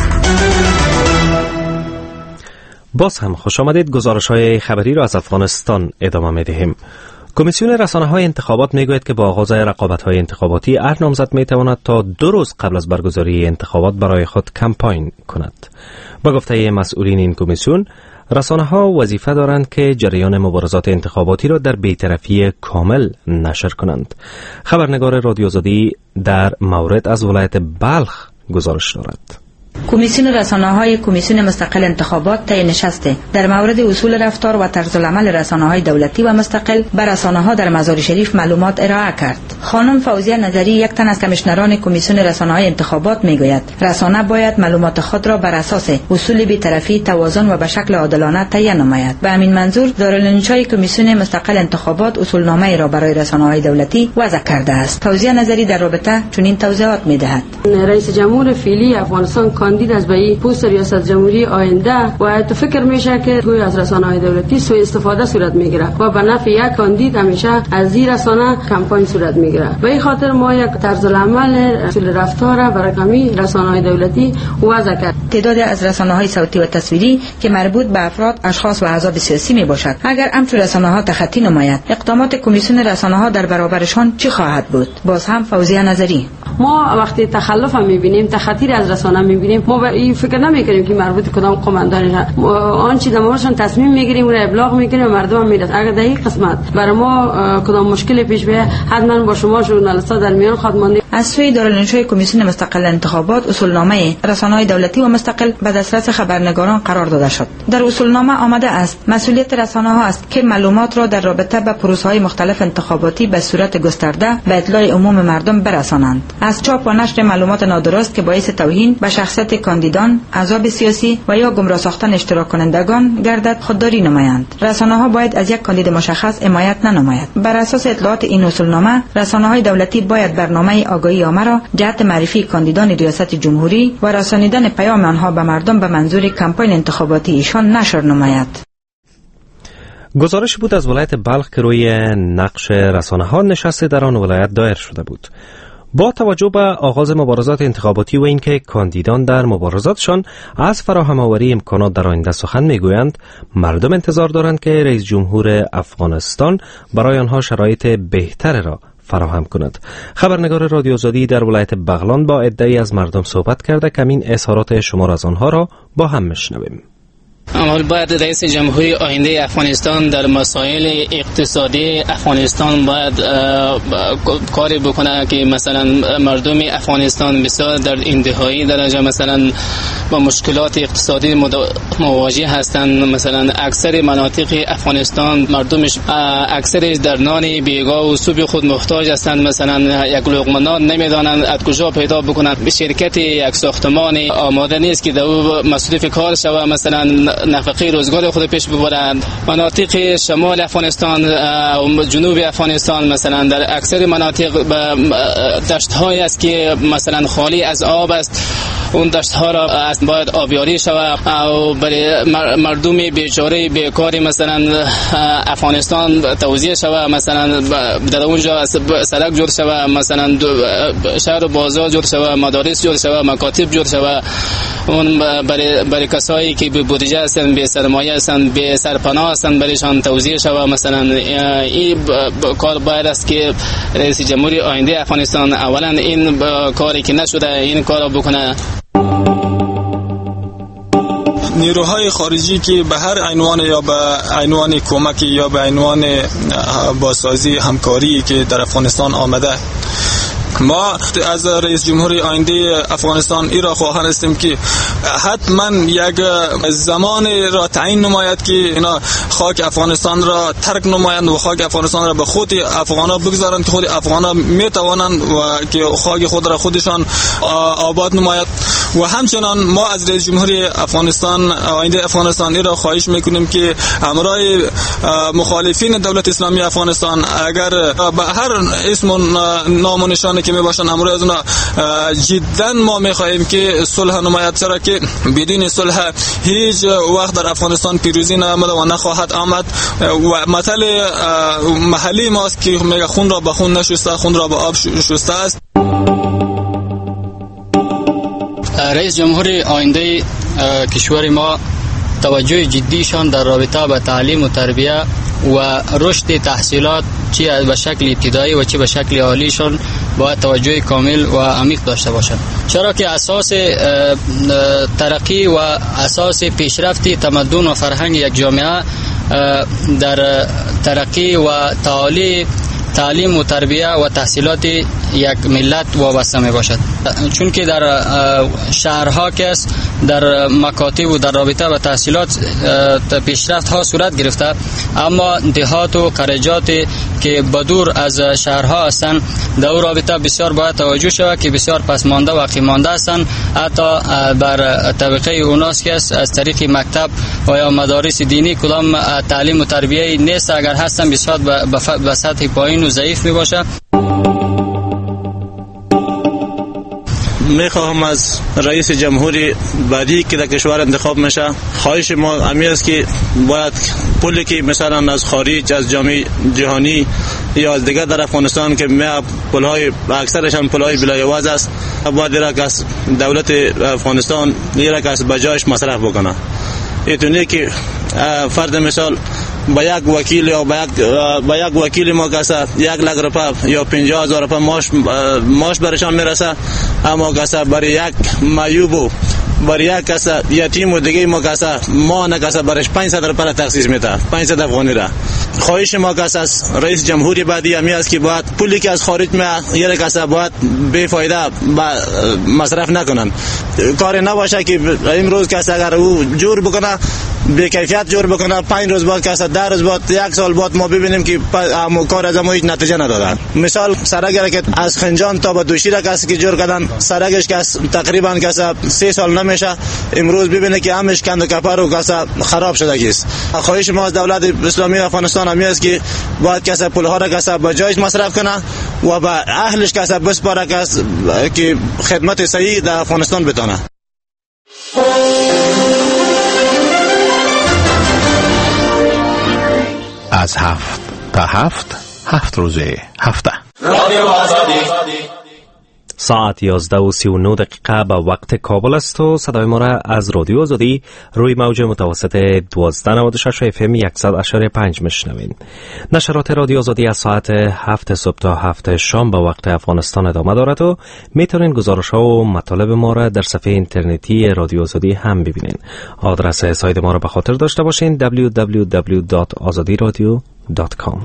باز هم خوش آمدید. گزارش‌های خبری را از افغانستان ادامه می‌دهیم. کمیسیون رسانه‌های انتخابات میگوید که با آغاز رقابت‌های انتخاباتی هر نامزد میتواند تا دو روز قبل از برگزاری انتخابات برای خود کمپاین کند. با گفته مسئولین این کمیسیون، رسانه‌ها وظیفه دارند که جریان مبارزات انتخاباتی را در بی‌طرفی کامل نشر کنند. خبرنگار رادیو آزادی در مورد از ولایت بلخ گزارش دارد.
کمیسیون رسانه‌های کمیسیون مستقل انتخابات طی نشسته در مورد اصول رفتار و طرز العمل رسانه‌های دولتی و مستقل بر رسانه‌ها در مزار شریف معلومات ارائه کرد. خانم فوزیه نظری، یک تن از کمیشنران کمیسیون رسانه‌های انتخابات، میگوید رسانه باید معلومات خود را بر اساس اصول بی‌طرفی، توازن و به شکل عادلانه تهیه نماید. به همین منظور دارالانشای کمیسیون مستقل انتخابات اصولنامه‌ای را برای رسانه‌های دولتی وضع کرده است. فوزیه نظری در رابطه چنین توضیحات می‌دهد.
رئیس جمهور فعلی افغانستان کاندید از به پست ریاست جمهوری آینده و تو فکر میشه که توی از رسانه‌های دولتی سوء استفاده صورت میگیره و به نفع یک کاندید همیشه از این رسانه کمپاین صورت میگیره. به این خاطر ما یک طرز العمل اصول رفتار برای کمی رسانه‌های دولتی وضع کرد.
تعداد از رسانه‌های صوتی و تصویری که مربوط به افراد، اشخاص و احزاب سیاسی می باشد، اگر همچون رسانه‌ها تخطی نماید، اقدامات کمیسیون رسانه‌ها در برابرشان چی خواهد بود؟ باز هم فوزیه نظری:
ما وقتی تخلف هم می‌بینیم، تخطی از رسانه می‌بینیم، ما به این فکر نمی‌کنیم که مربوط کدام قماندانی آن چیز موردشان تصمیم می‌گیریم و ابلاغ می‌کنیم و مردم هم می‌رسد. اگر در این قسمت برای ما کدام مشکلی پیش بیاید، حتما با شما ژورنالیست‌ها در میان خواهد ماند.
از سوی دارالانشای کمیسیون مستقل انتخابات اصولنامه رسانه‌های دولتی و مستقل به دسترس خبرنگاران قرار داده شد. در اصولنامه آمده است مسئولیت رسانه‌ها است که معلومات را در رابطه با پروسه‌های مختلف انتخاباتی به صورت گسترده به اطلاع عموم مردم برسانند. از چاپ و نشر معلومات نادرست که باعث توهین به شخصیت کاندیدان، احزاب سیاسی و یا گمراه ساختن اشتراک کنندگان گردد خودداری نمایند. رسانه‌ها باید از یک کاندید مشخص حمایت ننماید. بر اساس اطلاعات این اصولنامه رسانه‌های دولتی باید برنامه آگاهی عامه را جهت معرفی کاندیدان ریاست جمهوری و رسانیدن پیام آنها به مردم به منظور کمپین انتخاباتی ایشان نشر نماید.
گزارش بود از ولایت بلخ که روی نقش رسانه‌ها نشست در آن ولایت دایر شده بود. با توجه به آغاز مبارزات انتخاباتی و اینکه کاندیدان در مبارزاتشان از فراهم آوری امکانات در آینده سخن میگویند، مردم انتظار دارند که رئیس جمهور افغانستان برای آنها شرایط بهتر را فراهم کند. خبرنگار رادیو آزادی در ولایت بغلان با عده‌ای از مردم صحبت کرده که این اظهارات شمار از آنها را با هم میشنویم.
اما باید رئیس جمهوری آینده افغانستان در مسائل اقتصادی افغانستان باید کاری بکنه که مثلا مردم افغانستان بسیار در انتهایی درجه مثلا با مشکلات اقتصادی مواجه هستند. مثلا اکثر مناطق افغانستان مردمش اکثرش در نان بیگاه و سوب خود محتاج هستند. مثلا یک لقمه نان نمیدانند از کجا پیدا بکنند. شرکت یک ساختمان آماده نیست که در مصرف کار شود، مثلا نفقه روزگار خود پیش ببرند. مناطق شمال افغانستان و جنوب افغانستان مثلا در اکثر مناطق دشت های است که مثلا خالی از آب است. اون دشت ها را است باید آبیاری شود و برای مردم بیچاره بیکاری مثلا افغانستان توزیع شود. مثلا در اونجا سرک جور شود، مثلا شهر و بازار جور شود، مدارس جور شود، مکاتب جور شود. اون برای برای کسایی که به بودجه هستند، به سرمایه هستند، به سرپناه هستند برایشان توزیع شود. مثلا این کار باید است که رئیس جمهوری آینده افغانستان اولا این کاری که نشده این کارو بکنه.
نیروهای خارجی که به هر عنوان یا به عنوان کمکی یا به عنوان بازسازی همکاری که در افغانستان آمده، ما از رئیس جمهوری آینده افغانستان ای را خواهان هستیم که حتما یک زمان را تعیین نماید که اینا خاک افغانستان را ترک نمایند و خاک افغانستان را به خود افغانا بگذارند که خود افغانا می توانند و که خاک خود را خودشان آباد نماید. و همچنان ما از رئیس جمهوری افغانستان آینده افغانستان ای را خواهش میکنیم که همراه مخالفین دولت اسلامی افغانستان اگر به هر اسم و نام و نشانه که میباشن همراه از اونا جدا ما میخواهیم که صلح نماید، چرا که بدون صلح هیچ وقت در افغانستان پیروزی نآمده و نخواهد آمد. و مثل محلی ماست که میگه خون را به خون نشسته، خون را به آب شسته است.
رئیس جمهوری آینده کشور ما توجه جدیشان در رابطه با تعلیم و تربیه و رشد تحصیلات چه به شکل ابتدایی و چه به شکل عالیشان باید توجه کامل و عمیق داشته باشند، چرا که اساس ترقی و اساس پیشرفت تمدن و فرهنگ یک جامعه در ترقی و تعالی تعلیم و تربیه و تحصیلات یک ملت وابسته می باشد. چون که در شهرها که است در مکاتب و در رابطه با تحصیلات پیشرفت ها صورت گرفته، اما دهات و قریجات که بدور از شهرها هستند در او رابطه بسیار باید توجه شود که بسیار پسمانده و عقب مانده هستند. حتی بر طبقه اوناس که است از طریق مکتب و یا مدارس دینی کدام تعلیم و تربیه نیست، اگر هستند بسیار به سطح پایین و ضعیف می باشه.
میخواهم از رئیس جمهوری بعدی که در کشور انتخاب میشه خواهش ما امی است که باید پولی که مثلا از خارج از جامعه جهانی یا از دیگر در افغانستان که می پولهای اکثرش هم پولهای بلایواز است، باید را از دولت افغانستان را از بجایش مصرف بکنه. اینطوری که فرض مثال با یک وکیل یا با یک با یک وکیل ما کسا یک لک روپیه یا پنجاه هزار روپیه ماش ماش برشان میرسه، اما کسا برای یک معیوب بر یک کس یتیم و دیگه ما کس ما نه کس برش پانصد روپیه تخصیص میده، پانصد افغانی را. خواهش ما کس از رئیس جمهوری بعدی همی است که باید پولی که از خارج میاد یک کس باید بی فایده مصرف نکنن. کار نباشه که امروز کس اگر او جور بکنه بی کیفیت جور بکنه، پنج روز بعد کس ده روز بعد یک سال بعد ما ببینیم که کار از ما هیچ نتیجه ندادن. مثال سرک که از خنجان تا به دوشیره کسی که جور کردن سرکش کس تقریبا کس سه سال نمیشه، امروز ببینه که همش کند و کپر و کس خراب شده است. خواهش ما از دولت اسلامی افغانستان همی است که باید کس پول ها را کس به جایش مصرف کنه و به اهلش کس بسپاره کس که خدمت صحیح در افغانستان بتونه.
از هفت تا هفت هفت روزه هفته
ساعت یازده و سی و نه دقیقه به وقت کابل است و صدای ما را از رادیو آزادی روی موج متوسط دوازده نود و شش اف ام صد و پنج میشنوین. نشرات رادیو آزادی از ساعت هفت صبح تا هفت شام به وقت افغانستان ادامه دارد و میتونین گزارش ها و مطالب ما را در صفحه اینترنتی رادیو آزادی هم ببینین. آدرس سایت ما را به خاطر داشته باشین دبلیو دبلیو دبلیو دات آزادی رادیو دات کام.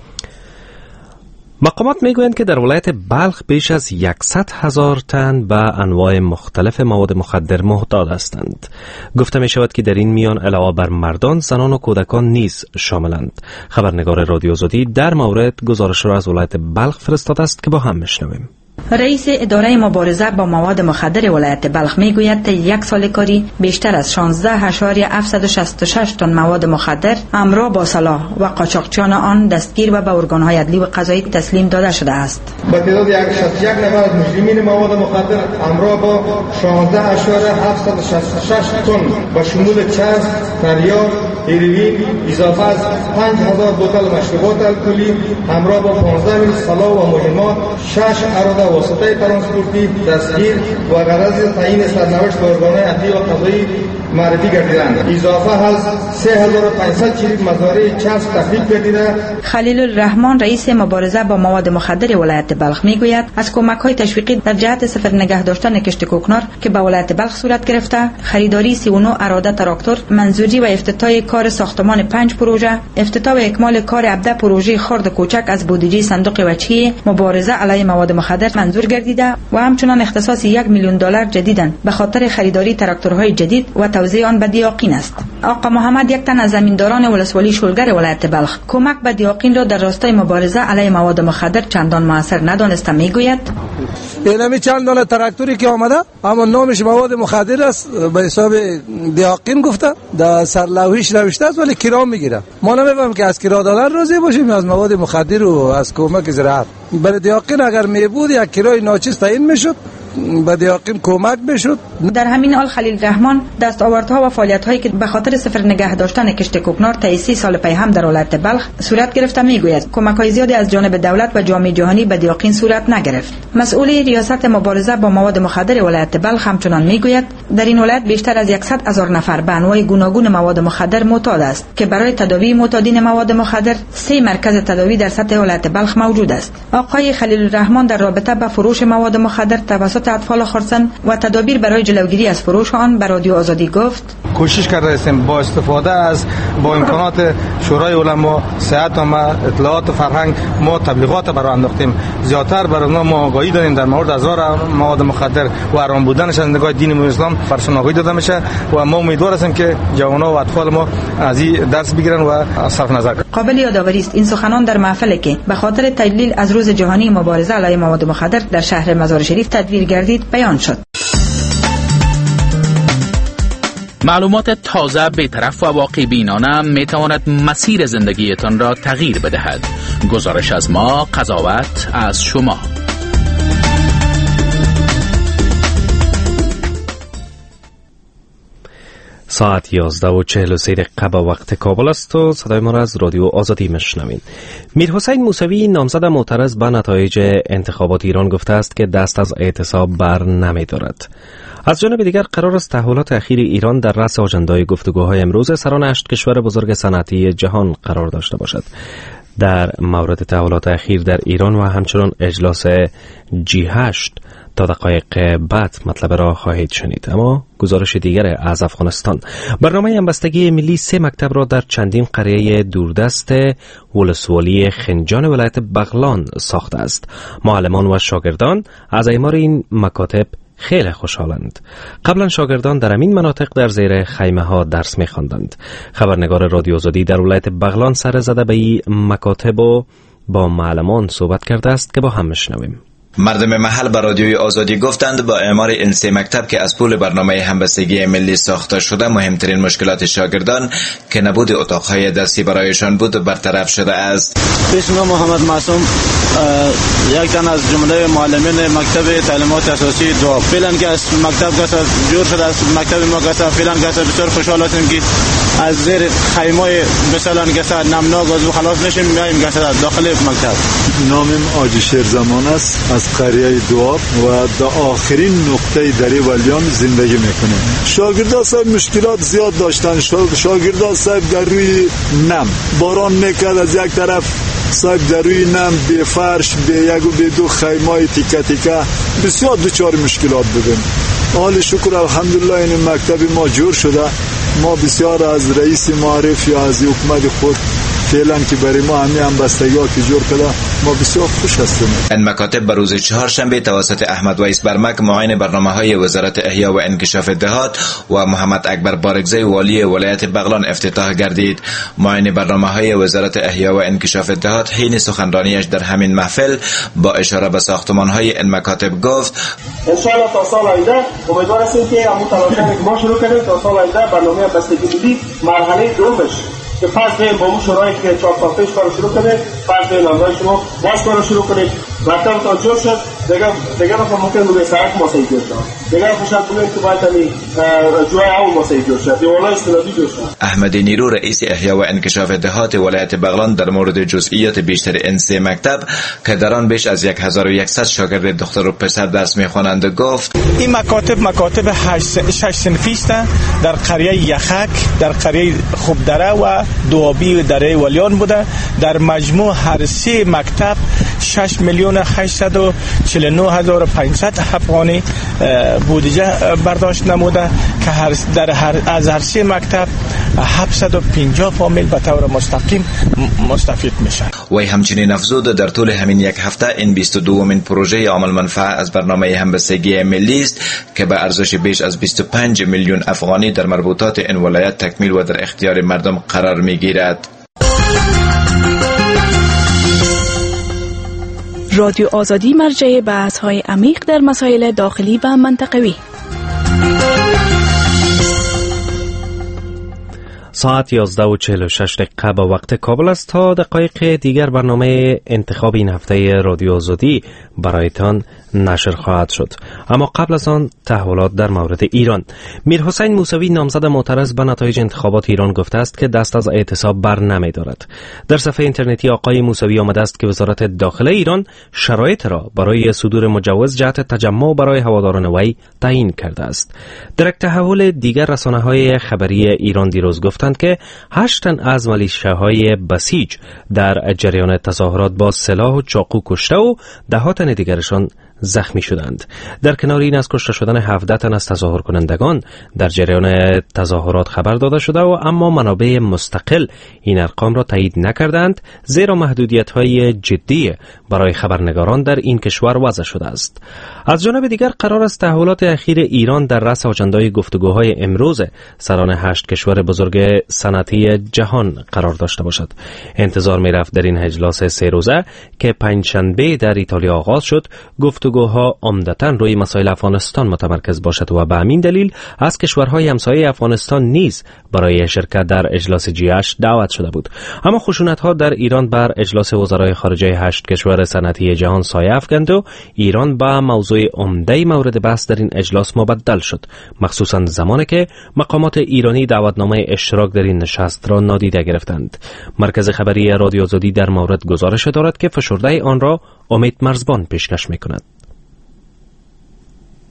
مقامات میگویند که در ولایت بلخ بیش از صد هزار تن به انواع مختلف مواد مخدر معتاد هستند. گفته می شود که در این میان علاوه بر مردان، زنان و کودکان نیز شاملند. خبرنگار رادیو آزادی در مورد گزارش را از ولایت بلخ فرستاده است که با هم میشنویم.
رئیس اداره مبارزه با مواد مخدر ولایت بلخ میگوید تا یک سال کاری بیشتر از شانزده اشاریه هفتصد و شصت و شش تن مواد مخدر همراه با سلاح و قاچاقچیان آن دستگیر و به ارگان‌های عدلی و قضایی تسلیم داده شده است.
با تعداد شصت و یک نفر از مجرمین مواد مخدر همراه با شانزده اشاریه هفتصد و شصت و شش تن با شمول چرس، تریاک، هیروئین اضافه از پنج هزار بوتل مشروبات الکلی همراه با پانزده میل سلاح و مهمات، شش اراده واسطه ترانسپورتی دستگیر و غرض تعیین سرنوشت به ارگان‌های عدلی و قضایی معرفی گردیدند. اضافه از سه هزار و پانصد چریک مزارع چسب تخریب گردیده.
خلیل الرحمن رئیس مبارزه با مواد مخدر ولایت بلخ میگوید از کمک‌های تشویقی در جهت صفر نگه داشتن کشت کوکنار که به ولایت بلخ صورت گرفته، خریداری سی و نه اراده تراکتور، منظوری و افتتاح کار ساختمان پنج پروژه، افتتاح و اکمال کار هفده پروژه خرد کوچک از بودجه صندوق وجهی مبارزه علیه مواد مخدر منظور گردیده و همچنان اختصاص یک میلیون دلار جدیداً به خاطر خریداری تراکتورهای جدید و توزیع آن به دیاقین است. آقا محمد یک تن از زمینداران ولسوالی شلگر ولایت بلخ کمک به دیاقین را در راستای مبارزه علیه مواد مخدر چندان موثر ندانسته میگوید
اینمی چند دانه تراکتوری که آمده اما نامش مواد مخدر است به حساب دیاقین گفته در سرلوحیش نوشته است ولی کرام میگیره. ما نمیفهمیم که از کرا دادن راضی باشیم از مواد مخدر و از کمک زراعت. برای دیاقین اگر میبود یک کرای ناچیز تعیین میشد به دیاقین کمک بشد.
در همین حال خلیل رحمان دستاوردها و فعالیت‌هایی که به خاطر صفر نگه داشتن کشت کوکنار طی سی سال پی هم در ولایت بلخ صورت گرفته میگوید کمک‌های زیادی از جانب دولت و جامعه جهانی به دیاقین صورت نگرفت. مسئول ریاست مبارزه با مواد مخدر ولایت بلخ همچنان میگوید در این ولایت بیشتر از صد هزار نفر به انواع گوناگون مواد مخدر معتاد است که برای تداوی معتادین مواد مخدر سه مرکز تداوی در سطح ولایت بلخ موجود است. آقای خلیل الرحمن در رابطه با فروش مواد مخدر توسط اطفال خرسند و تدابیر برای جلوگیری از فروش آن به رادیو آزادی گفت
کوشش کرده هستیم با استفاده از با امکانات شورای علما، صحت و اطلاعات و فرهنگ ما تبلیغات برای انداختیم. زیاتر برای ما آگاهی دادیم در مورد اضرار مواد مخدر و حرام بودنش از نگاه دین اسلام برشون آگاهی داده میشه و ما امیدوار هستیم که جوانان و اطفال ما از این درس بگیرن و صرف نظر کنن.
قابل یادآوری است این سخنان در محفلی که به خاطر تجلیل از روز جهانی مبارزه علیه مواد مخدر در شهر مزار شریف تدوین گردید بیان شد.
معلومات تازه، بی‌طرف و واقع بینانه می تواند مسیر زندگیتان را تغییر بدهد. گزارش از ما، قضاوت از شما.
ساعت یازده و چهل و سه دقیقه به وقت کابل است و صدای ما را از رادیو آزادی میشنوید. میر حسین موسوی نامزد معترض به نتایج انتخابات ایران گفته است که دست از اعتصاب بر نمی دارد. از جانب دیگر قرار است تحولات اخیر ایران در رأس آژندای گفتگوهای امروز سران هشت کشور بزرگ صنعتی جهان قرار داشته باشد. در مورد تحولات اخیر در ایران و همچنین اجلاس جی هشت تا دقایق بعد مطلب را خواهید شنید. اما گزارش دیگر از افغانستان. برنامه همبستگی ملی سه مکتب را در چندین قریه دوردست ولسوالی خنجان ولایت بغلان ساخته است. معلمان و شاگردان از اعمار این مکاتب خیلی خوشحالند. قبلا شاگردان در این مناطق در زیر خیمه ها درس می خواندند. خبرنگار رادیو آزادی در ولایت بغلان سر زده به این مکاتب و با معلمان صحبت کرده است که با هم میشنویم.
مردم محل به رادیوی آزادی گفتند با اعمار این سه مکتب که از پول برنامه همبستگی ملی ساخته شده مهمترین مشکلات شاگردان که نبود اتاقهای درسی برایشان بود برطرف شده است.
اسم محمد معصوم، یک تن از جمله معلمین مکتب تعلیمات اساسی دو. فعلا که از مکتب گذر جور شده است، مکتب ما گذر فعلا گذر بسیار خوشحال هستیم که از زیر خیمه مثلا گذر نمناک از خلاص نشیم میایم گذر داخل مکتب.
نامم آجی شیرزمان است، از قریه دواب و در آخرین نقطه دری ولیان زندگی میکنیم. شاگردان صاحب مشکلات زیاد داشتن. شاگردان صاحب در روی نم باران میکرد، از یک طرف صاحب در روی نم به فرش به یک و به دو خیمای تیکه تیکه بسیار دوچار مشکلات بودیم. حال شکر الحمدلله این مکتب ما جور شده. ما بسیار از رئیس معارف یا از حکومت خود فعلا که برای ما همه همبستگی ها که جور کرده ما بسیار خوش هستیم.
این مکاتب بر روز چهارشنبه توسط احمد ویس برمک معاون برنامه های وزارت احیا و انکشاف دهات و محمد اکبر بارگزی والی ولایت بغلان افتتاح گردید. معاون برنامه های وزارت احیا و انکشاف دهات حین سخنرانیش در همین محفل با اشاره به ساختمان های این مکاتب گفت
ان شاء الله تا سال آینده امیدوار هستیم که همون تلاشی که ما شروع کردیم تا سال آینده برنامه همبستگی ملی مرحله دومش که فرض به با اون شورایی که چهار سال پیش کارو شروع کنه، فرض به نامزد شما باز کارو شروع کنید. وقتی تا جور شد دیگه دیگه مثلا ممکن بود ساعت ماسایی جور شد. دیگه خوشحال بودیم که باید همین جوای اون ماسایی جور شد. دیولا استنادی جور شد.
احمد نیرو رئیس احیا و انکشاف دهات ولایت بغلان در مورد جزئیات بیشتر این سه مکتب که در آن بیش از هزار و صد شاگرد دختر و پسر درس می‌خوانند گفت
این مکاتب مکاتب شش صنفی است در قریه یخک، در قریه خوبدره و دوابی دره ولیان بوده. در مجموع هر سه مکتب شش میلیون هشتصد و چهل و نه هزار و پانصد افغانی بودجه برداشت نموده که هر در هر از هر سه مکتب هفتصد و پنجاه فامیل به طور مستقیم مستفید میشن.
وی همچنین افزود در طول همین یک هفته این بیست و دومین پروژه عامل منفعه از برنامه همبستگی ملی است که به ارزش بیش از بیست و پنج میلیون افغانی در مربوطات این ولایت تکمیل و در اختیار مردم قرار میگیرد.
رادیو آزادی مرجع بحث‌های عمیق در مسائل داخلی و منطقوی.
ساعت یازده و چهل و شش دقیقه به وقت کابل است. تا دقایق دیگر برنامه انتخاب این هفته رادیو آزادی برایتان نشر خواهد شد. اما قبل از آن تحولات در مورد ایران. میرحسین موسوی نامزد معترض به نتایج انتخابات ایران گفته است که دست از اعتصاب بر نمی دارد. در صفحه اینترنتی آقای موسوی آمده است که وزارت داخله ایران شرایط را برای صدور مجوز جهت تجمع برای هواداران وی تعیین کرده است. در یک تحول دیگر رسانه‌های خبری ایران دیروز گفتند که هشت تن از ملیشه‌های بسیج در جریان تظاهرات با سلاح و چاقو کشته و ده تن دیگرشان زخمی شدند. در کنار این از کشته شدن هفده تن از تظاهر کنندگان در جریان تظاهرات خبر داده شده و اما منابع مستقل این ارقام را تایید نکردند، زیرا محدودیت‌های جدی برای خبرنگاران در این کشور وضع شده است. از جانب دیگر قرار است تحولات اخیر ایران در رأس اجندای گفتگوهای امروز سران هشت کشور بزرگ صنعتی جهان قرار داشته باشد. انتظار می‌رفت در این اجلاس سه روزه که پنجشنبه در ایتالیا آغاز شد، گفتگوها عمدتاً روی مسائل افغانستان متمرکز باشد و به همین دلیل از کشورهای همسایه افغانستان نیز برای شرکت در اجلاس جی هشت دعوت شده بود. اما خشونت‌ها در ایران بر اجلاس وزرای خارجه هشت کشور صنعتی جهان سایه افکند و ایران به موضوع عمده مورد بحث در این اجلاس مبدل شد، مخصوصاً زمانی که مقامات ایرانی دعوتنامه اشتراک در این نشست را نادیده گرفتند. مرکز خبری رادیو آزادی در مورد گزارش دارد که فشرده آن را امید مرزبان پیشکش می‌کند.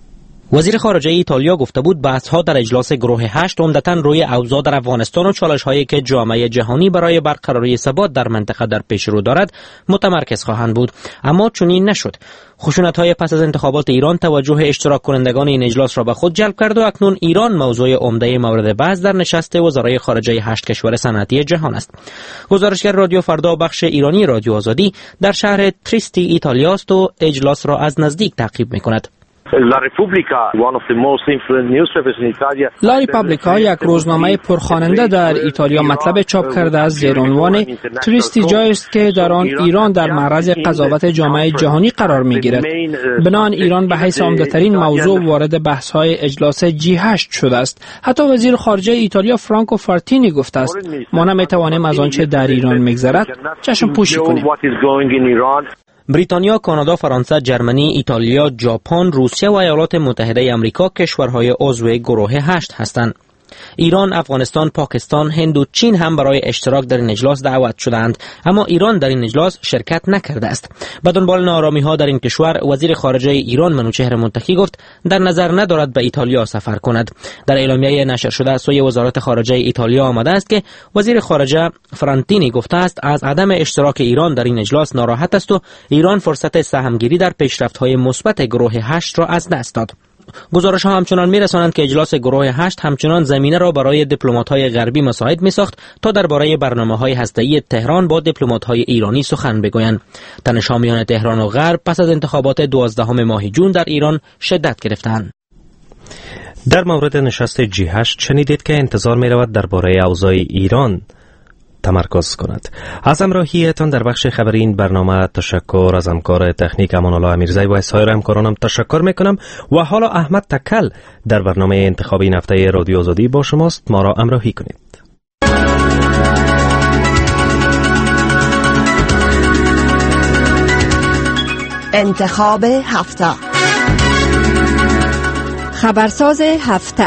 وزیر خارجه ایتالیا گفته بود بحث‌ها در اجلاس گروه هشت عمدتاً روی اوضاع در افغانستان و چالش‌هایی که جامعه جهانی برای برقراری ثبات در منطقه در پیش رو دارد متمرکز خواهند بود، اما چنین نشد. خشونت‌های پس از انتخابات ایران توجه اشتراک کنندگان این اجلاس را به خود جلب کرد و اکنون ایران موضوع عمده مورد بحث در نشست وزرای خارجه هشت کشور صنعتی جهان است. گزارشگر رادیو فردا بخش ایرانی رادیو آزادی در شهر تریستی ایتالیا است و اجلاس را از نزدیک تعقیب می‌کند.
لا ریپابلیکا یک روزنامه پرخواننده در ایتالیا مطلب چاپ کرده از زیرعنوان تریستی جایی است که در آن ایران در معرض قضاوت جامعه جهانی قرار می‌گیرد. بنابراین ایران به حیث عمده‌ترین موضوع وارد بحث‌های اجلاس جی هشت شده است. حتی وزیر خارجه ایتالیا فرانکو فارتینی گفته است ما نمی‌توانیم از آنچه در ایران می‌گذرد چشم پوشی کنیم.
بریتانیا، کانادا، فرانسه، جرمنی، ایتالیا، ژاپن، روسیه و ایالات متحده آمریکا کشورهای عضو گروه هشت هستند. ایران، افغانستان، پاکستان، هند و چین هم برای اشتراک در این اجلاس دعوت شدند، اما ایران در این اجلاس شرکت نکرده است. به دنبال ناآرامی‌ها در این کشور، وزیر خارجه ایران منوچهر متقی گفت در نظر ندارد به ایتالیا سفر کند. در اعلامیه نشر شده از سوی وزارت خارجه ایتالیا آمده است که وزیر خارجه فرانتینی گفته است از عدم اشتراک ایران در این اجلاس ناراحت است و ایران فرصت سهمگیری در پیشرفت‌های مثبت گروه هشت را از دست داد. گزارش ها همچنان می‌رسانند که اجلاس گروه هشت همچنان زمینه را برای دیپلمات‌های غربی مساعد می‌ساخت تا درباره برنامه‌های هسته‌ای تهران با دیپلمات‌های ایرانی سخن بگویند. تنش‌ها میان تهران و غرب پس از انتخابات دوازدهم ماه جون در ایران شدت گرفتند.
در مورد نشست جی هشت شنیدید که انتظار می‌رود درباره اوضاع ایران تمرکز کند. از همراهیتان در بخش خبری این برنامه تشکر از همکار تکنیک امان الله امیرزی و سایر همکارانم تشکر میکنم و حالا احمد تکل در برنامه انتخابی این هفته رادیو آزادی با شماست. ما را همراهی کنید.
انتخاب هفته، خبرساز هفته.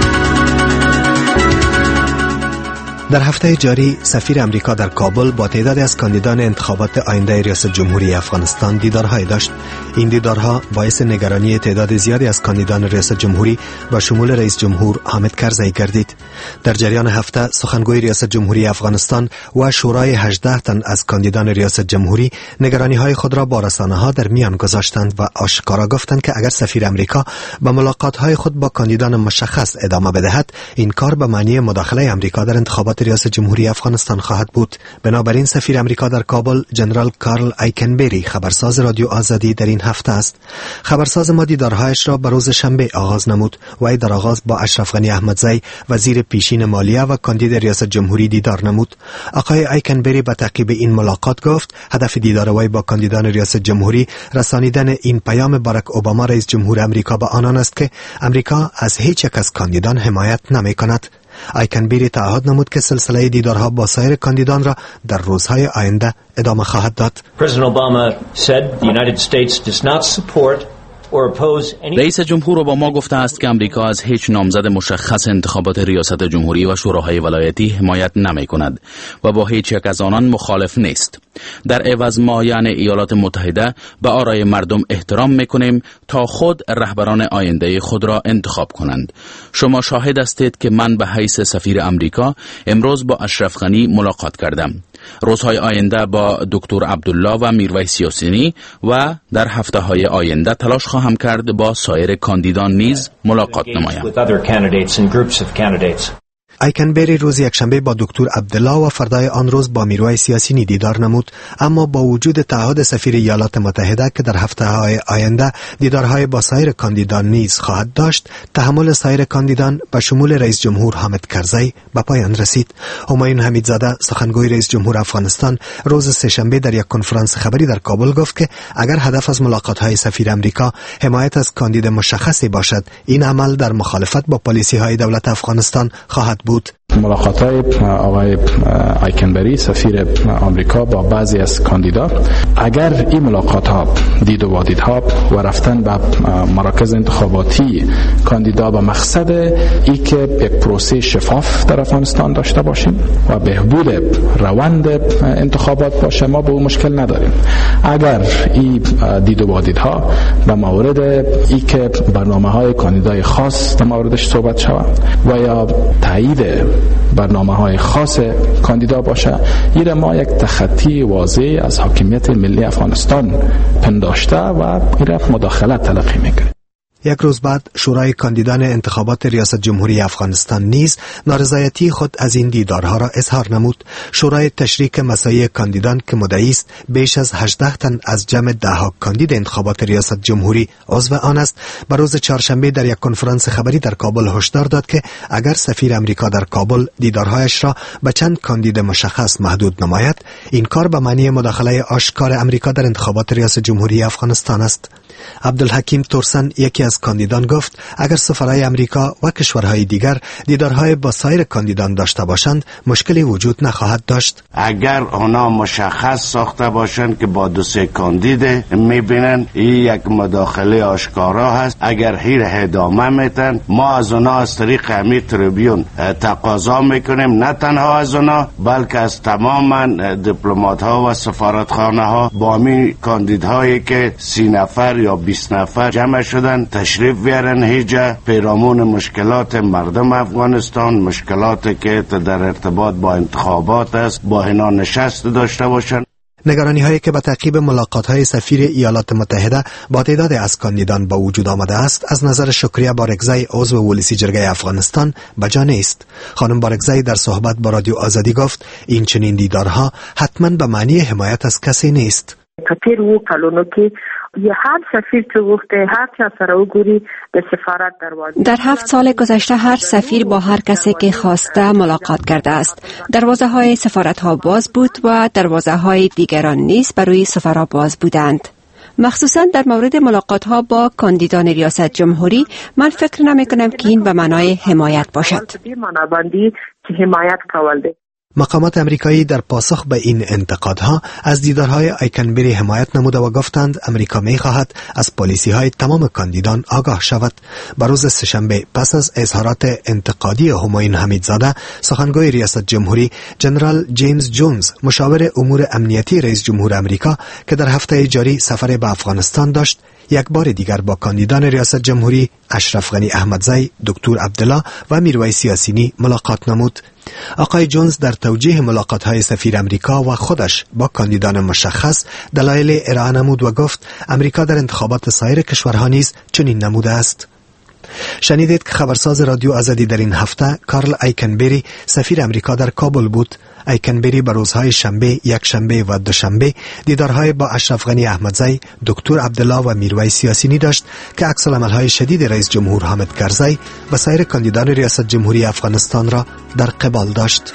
در هفته جاری سفیر امریکا در کابل با تعدادی از کاندیدان انتخابات آینده ریاست جمهوری افغانستان دیدارهای داشت. این دیدارها باعث نگرانی تعداد زیادی از کاندیدان ریاست جمهوری با شمول رئیس جمهور حامد کرزی گردید. در جریان هفته سخنگوی ریاست جمهوری افغانستان و شورای هجده تن از کاندیدان ریاست جمهوری نگرانی‌های خود را با رسانه‌ها در میان گذاشتند و آشکارا گفتند که اگر سفیر امریکا با ملاقات‌های خود با کاندیدان مشخص ادامه بدهد، این کار به معنی مداخله امریکا در انتخابات ریاست جمهوری افغانستان خواهد بود. بنابراین سفیر امریکا در کابل جنرال کارل ایکنبری خبرساز رادیو آزادی در این هفته است. خبرساز ما دیدارهایش را به روز شنبه آغاز نمود و ای در آغاز با اشرف غنی احمدزی وزیر پیشین مالیه و کاندید ریاست جمهوری دیدار نمود. آقای ایکنبری به تعقیب این ملاقات گفت هدف دیدار وی با کاندیدان ریاست جمهوری رسانیدن این پیام باراک اوباما رئیس جمهور امریکا به آنان است که امریکا از هیچ یک از کاندیدان حمایت نمی کند. ایکنبری تعهد نمود که سلسله دیدارها با سایر کاندیدان را در روزهای آینده ادامه خواهد داد.
رئیس جمهور اوباما گفته است که امریکا از هیچ نامزد مشخص انتخابات ریاست جمهوری و شوراهای ولایتی حمایت نمی کند و با هیچ یک از آنان مخالف نیست. در عوض ما یعنی ایالات متحده به آرای مردم احترام میکنیم تا خود رهبران آینده خود را انتخاب کنند. شما شاهد هستید که من به حیث سفیر امریکا امروز با اشرف غنی ملاقات کردم. روزهای آینده با دکتر عبدالله و میرویس یاسینی و در هفته های آینده تلاش خواهم کرد با سایر کاندیدان نیز ملاقات نمایم.
ایکنبری روز یکشنبه با دکتر عبدالله و فردای آن روز با میرویس یاسینی دیدار نمود، اما با وجود تعهد سفیر ایالات متحده که در هفته های آینده دیدارهای با سایر کاندیدان نیز خواهد داشت، تحمل سایر کاندیدان به شمول رئیس جمهور حامد کرزی به پایان رسید. همایون حمیدزاده سخنگوی رئیس جمهور افغانستان روز سه‌شنبه در یک کنفرانس خبری در کابل گفت که اگر هدف از ملاقات‌های سفیر امریکا حمایت از کاندید مشخصی باشد، این عمل در مخالفت با پالیسی‌های دولت افغانستان خواهد بود.
ملاقات‌های آقای آیکنبری سفیر آمریکا با بعضی از کاندیدا، اگر این ملاقات‌ها دید و وادیدها و رفتن به مراکز انتخاباتی کاندیدا به مقصد ای که یک پروسه شفاف در افغانستان داشته باشیم و بهبود روند انتخابات باشه، ما به اون مشکل نداریم. اگر این دید و وادیدها به مورد ای که برنامه‌های کاندیدای خاص در موردش صحبت شود و یا تایید برنامه‌های خاص کاندیدا باشه، این ما یک تخطی واضح از حاکمیت ملی افغانستان پنداشته و این مداخلت تلقی میکنه.
یک روز بعد شورای کاندیدان انتخابات ریاست جمهوری افغانستان نیز نارضایتی خود از این دیدارها را اظهار نمود. شورای تشریک مساعی کاندیدان که مدعی است بیش از هجده تن از جمع ده ها کاندید انتخابات ریاست جمهوری عضو آن است، بر روز چهارشنبه در یک کنفرانس خبری در کابل هشدار داد که اگر سفیر امریکا در کابل دیدارهایش را به چند کاندید مشخص محدود نماید، این کار به معنی مداخله آشکار امریکا در انتخابات ریاست جمهوری افغانستان است. عبدالحکیم تورسن یکی از کاندیدان گفت اگر سفرهای امریکا و کشورهای دیگر دیدارهای با سایر کاندیدان داشته باشند مشکلی وجود نخواهد داشت.
اگر آنها مشخص ساخته باشند که با دو سه کاندید میبینن این یک مداخله آشکارا هست، اگر هیر ادامه میتن، ما از آنها از طریق امی تریبیون تقاضا میکنیم نه تنها از آنها بلکه از تمام دیپلمات ها و سفارتخانه ها با همین کاندیدهایی که سی نفر یا بیست نفر جمع شدن تشریف بیارن هیجا، پیرامون مشکلات مردم افغانستان، مشکلاتی که در ارتباط با انتخابات است، با اینا نشست داشته باشن.
نگرانی هایی که به تعقیب ملاقات های سفیر ایالات متحده با تعداد از کاندیدان با وجود آمده است از نظر شکریه بارگزی عضو ولسی جرگه افغانستان بجا نیست. خانم بارگزی در صحبت با رادیو آزادی گفت این چنین دیدارها حتما به معنی حمایت از کسی نیست.
کتیر و کلونو که یه هر سفیر که گفته هر چه سر او گوری به سفارت دروازه.
در هفت سال گذشته هر سفیر با هر کسی که خواسته ملاقات کرده است. دروازه های سفارت ها باز بود و دروازه های دیگران نیز برای سفرا باز بودند. مخصوصا در مورد ملاقات ها با کاندیدان ریاست جمهوری من فکر نمی کنم که این به معنای حمایت باشد.
مقامات امریکایی در پاسخ به این انتقادها از دیدارهای آیکنبری حمایت نموده و گفتند امریکا می خواهد از پالیسی های تمام کاندیدان آگاه شود. بر روز سه‌شنبه پس از اظهارات انتقادی همایون حمیدزاده، سخنگوی ریاست جمهوری جنرال جیمز جونز، مشاور امور امنیتی رئیس جمهور امریکا که در هفته جاری سفر به افغانستان داشت، یک بار دیگر با کاندیدان ریاست جمهوری اشرف غنی احمدزی، دکتر عبدالله و میرویس یاسینی ملاقات نمود. آقای جونز در توجیه ملاقات‌های سفیر امریکا و خودش با کاندیدان مشخص دلایل ارائه نمود و گفت امریکا در انتخابات سایر کشورها نیز چنین نموده است. شنیدید که خبرساز رادیو آزادی در این هفته کارل آیکنبری سفیر امریکا در کابل بود. آیکنبری بر روزهای شنبه، یک شنبه و دوشنبه دیدارهای با اشرف غنی احمدزی، دکتر عبدالله و میرویس یاسینی داشت که عکس‌العمل‌های شدید رئیس جمهور حامد کرزی و سایر کاندیدان ریاست جمهوری افغانستان را در قبال داشت.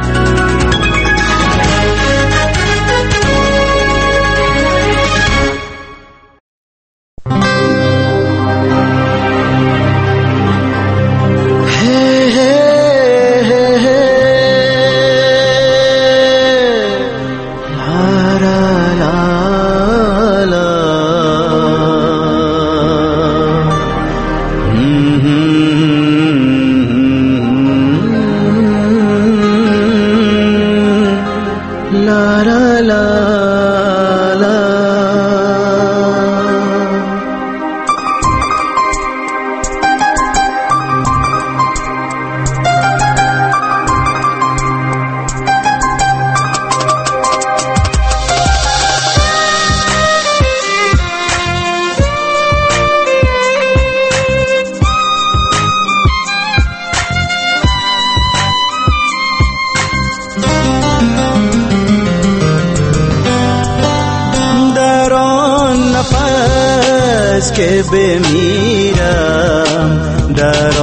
که بمیرم در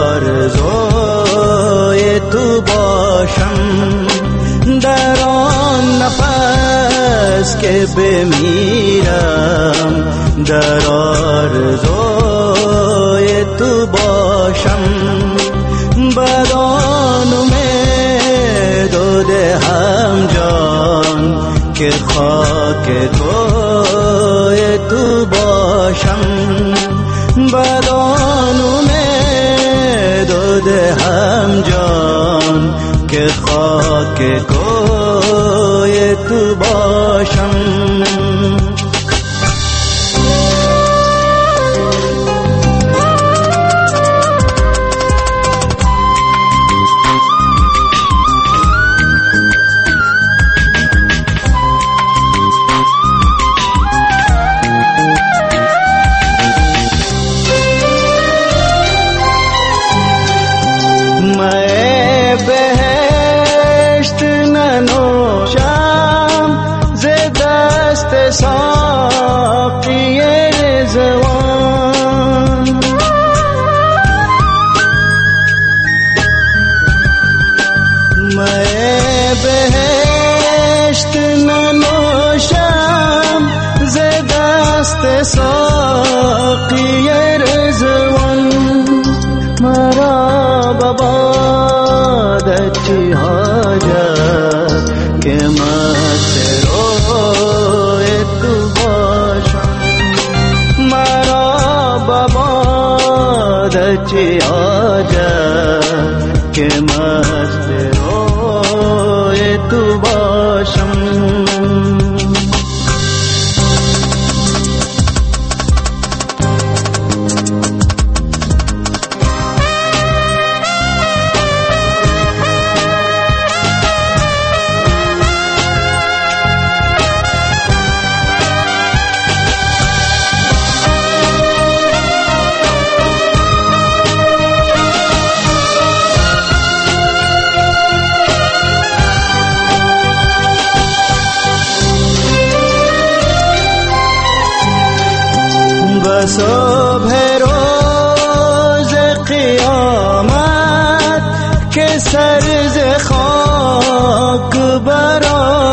آرزوی تو باشم، در آن نفس که بمیرم در آرزوی تو باشم، بدان خاک کوی تو باشم بدان امید و دهم جان که خاک کوی تو باشم. ساقی رضوان میں بہشت ننوشم ز دست ساقی رضوان مرا ببادت چی حاجت که مست روی تو باشم مرا ببادت چی حاجت که مست روی تو باشم. صبح روز قیامت که سر ز خاک برآید